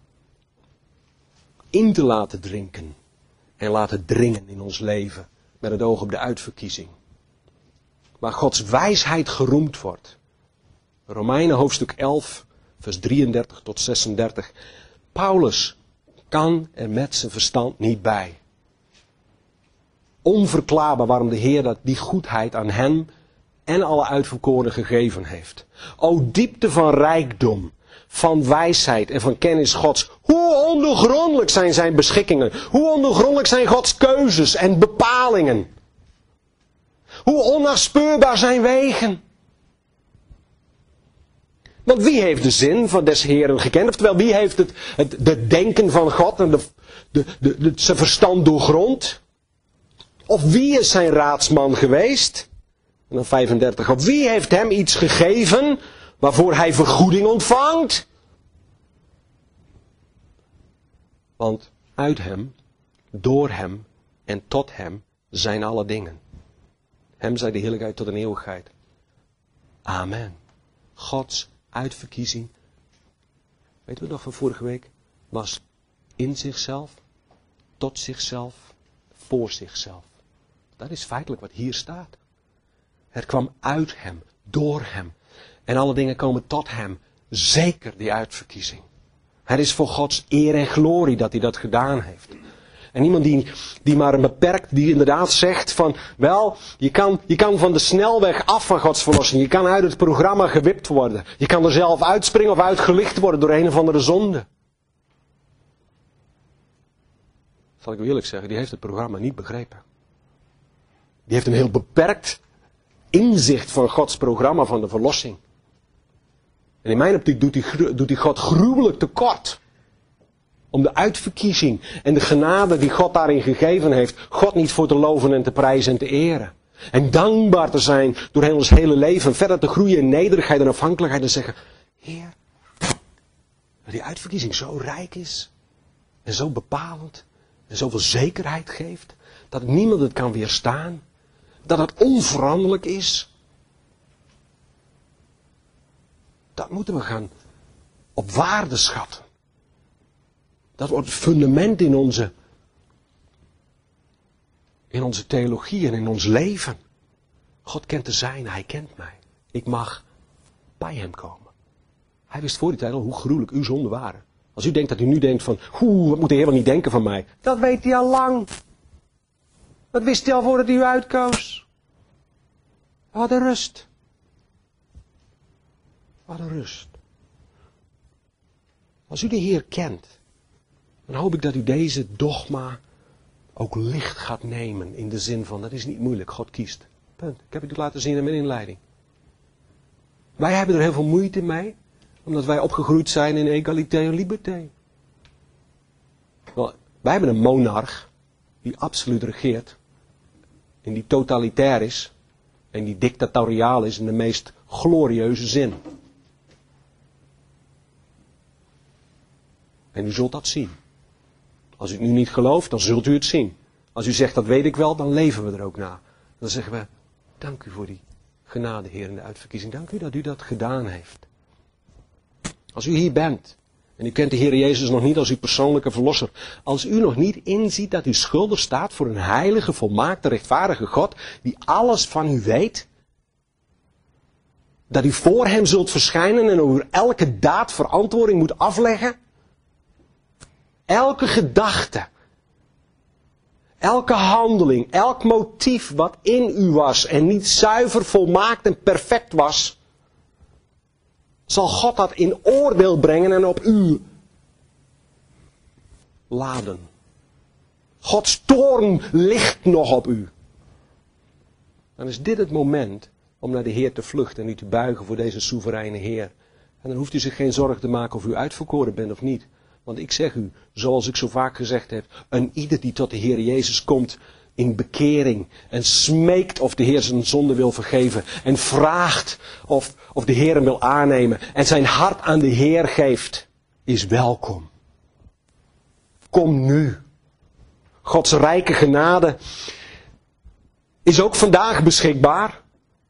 in te laten drinken. En laten dringen in ons leven. Met het oog op de uitverkiezing. Waar Gods wijsheid geroemd wordt. Romeinen hoofdstuk 11, vers 33 tot 36. Paulus kan er met zijn verstand niet bij. Onverklaarbaar waarom de Heer die goedheid aan hem en alle uitverkorenen gegeven heeft. O diepte van rijkdom, van wijsheid en van kennis Gods. Hoe ondoorgrondelijk zijn zijn beschikkingen. Hoe ondoorgrondelijk zijn Gods keuzes en bepalingen. Hoe onnaspeurbaar zijn wegen. Want wie heeft de zin van des Heeren gekend? Oftewel, wie heeft het denken van God en zijn verstand doorgrond? Of wie is zijn raadsman geweest? En dan 35. Of wie heeft hem iets gegeven waarvoor hij vergoeding ontvangt? Want uit hem, door hem en tot hem zijn alle dingen. Hem zij de heerlijkheid tot een eeuwigheid. Amen. Gods uitverkiezing, weten we nog van vorige week, was in zichzelf, tot zichzelf, voor zichzelf. Dat is feitelijk wat hier staat. Het kwam uit hem, door hem. En alle dingen komen tot hem. Zeker die uitverkiezing. Het is voor Gods eer en glorie dat hij dat gedaan heeft. En iemand die maar een beperkt, die inderdaad zegt van, wel, je kan van de snelweg af van Gods verlossing. Je kan uit het programma gewipt worden. Je kan er zelf uitspringen of uitgelicht worden door een of andere zonde. Zal ik u eerlijk zeggen, die heeft het programma niet begrepen. Die heeft een heel beperkt inzicht van Gods programma van de verlossing. En in mijn optiek doet hij God gruwelijk tekort. Om de uitverkiezing en de genade die God daarin gegeven heeft, God niet voor te loven en te prijzen en te eren. En dankbaar te zijn door heel ons hele leven. Verder te groeien in nederigheid en afhankelijkheid en zeggen, Heer, dat die uitverkiezing zo rijk is. En zo bepalend. En zoveel zekerheid geeft. Dat niemand het kan weerstaan. Dat het onveranderlijk is. Dat moeten we gaan op waarde schatten. Dat wordt het fundament in onze theologie en in ons leven. God kent de zijne, hij kent mij. Ik mag bij hem komen. Hij wist voor die tijd al hoe gruwelijk uw zonden waren. Als u denkt dat u nu denkt van, wat moet de Heer wel niet denken van mij? Dat weet hij al lang. Dat wist hij al voordat hij u uitkoos. We hadden rust. Wat een rust. Als u de Heer kent, dan hoop ik dat u deze dogma ook licht gaat nemen. In de zin van, dat is niet moeilijk, God kiest. Punt. Ik heb het u laten zien in mijn inleiding. Wij hebben er heel veel moeite mee, omdat wij opgegroeid zijn in egalité en liberté. Wij hebben een monarch die absoluut regeert. En die totalitair is. En die dictatoriaal is in de meest glorieuze zin. En u zult dat zien. Als u het nu niet gelooft, dan zult u het zien. Als u zegt, dat weet ik wel, dan leven we er ook na. Dan zeggen we, dank u voor die genade, Heer, in de uitverkiezing. Dank u dat u dat gedaan heeft. Als u hier bent, en u kent de Heer Jezus nog niet als uw persoonlijke verlosser. Als u nog niet inziet dat u schuldig staat voor een heilige, volmaakte, rechtvaardige God, die alles van u weet. Dat u voor hem zult verschijnen en over elke daad verantwoording moet afleggen. Elke gedachte. Elke handeling, elk motief wat in u was en niet zuiver, volmaakt en perfect was, zal God dat in oordeel brengen en op u laden. Gods toorn ligt nog op u. Dan is dit het moment om naar de Heer te vluchten en u te buigen voor deze soevereine Heer. En dan hoeft u zich geen zorgen te maken of u uitverkoren bent of niet. Want ik zeg u, zoals ik zo vaak gezegd heb, een ieder die tot de Heer Jezus komt in bekering en smeekt of de Heer zijn zonde wil vergeven en vraagt of de Heer hem wil aannemen en zijn hart aan de Heer geeft, is welkom. Kom nu. Gods rijke genade is ook vandaag beschikbaar.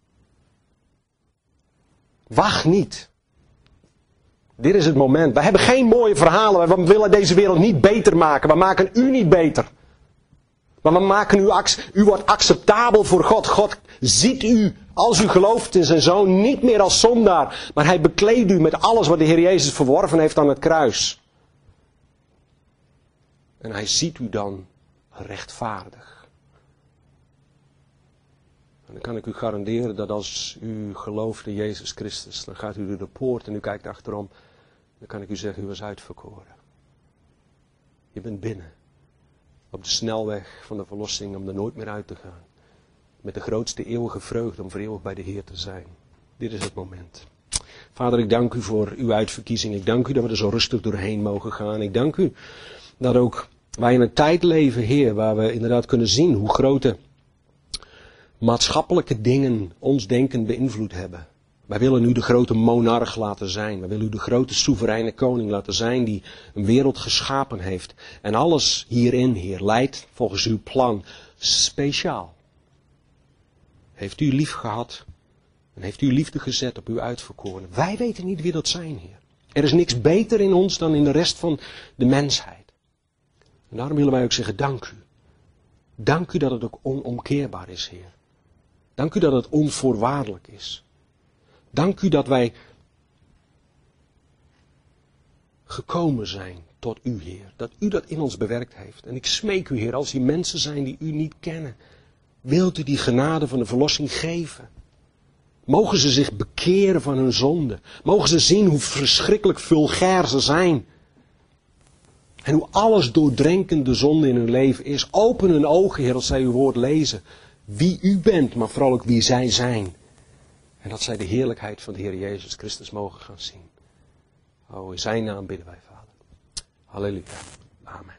Wacht niet. Dit is het moment. We hebben geen mooie verhalen. We willen deze wereld niet beter maken. We maken u niet beter. Maar we maken u wordt acceptabel voor God. God ziet u, als u gelooft in zijn Zoon, niet meer als zondaar. Maar hij bekleedt u met alles wat de Heer Jezus verworven heeft aan het kruis. En hij ziet u dan rechtvaardig. En dan kan ik u garanderen dat als u gelooft in Jezus Christus, dan gaat u door de poort en u kijkt achterom. Dan kan ik u zeggen, u was uitverkoren. Je bent binnen. Op de snelweg van de verlossing om er nooit meer uit te gaan. Met de grootste eeuwige vreugde om voor eeuwig bij de Heer te zijn. Dit is het moment. Vader, ik dank u voor uw uitverkiezing. Ik dank u dat we er zo rustig doorheen mogen gaan. Ik dank u dat ook wij in een tijd leven, Heer, waar we inderdaad kunnen zien hoe grote maatschappelijke dingen ons denken beïnvloed hebben. Wij willen u de grote monarch laten zijn. Wij willen u de grote soevereine koning laten zijn die een wereld geschapen heeft. En alles hierin, Heer, leidt volgens uw plan speciaal. Heeft u lief gehad en heeft u liefde gezet op uw uitverkorenen. Wij weten niet wie dat zijn, Heer. Er is niks beter in ons dan in de rest van de mensheid. En daarom willen wij ook zeggen, dank u. Dank u dat het ook onomkeerbaar is, Heer. Dank u dat het onvoorwaardelijk is. Dank u dat wij gekomen zijn tot u, Heer. Dat u dat in ons bewerkt heeft. En ik smeek u, Heer, als die mensen zijn die u niet kennen, wilt u die genade van de verlossing geven. Mogen ze zich bekeren van hun zonde. Mogen ze zien hoe verschrikkelijk vulgair ze zijn. En hoe alles doordrenkende zonde in hun leven is. Open hun ogen, Heer, als zij uw woord lezen. Wie u bent, maar vooral ook wie zij zijn. En dat zij de heerlijkheid van de Heer Jezus Christus mogen gaan zien. O, in zijn naam bidden wij, Vader. Halleluja. Amen.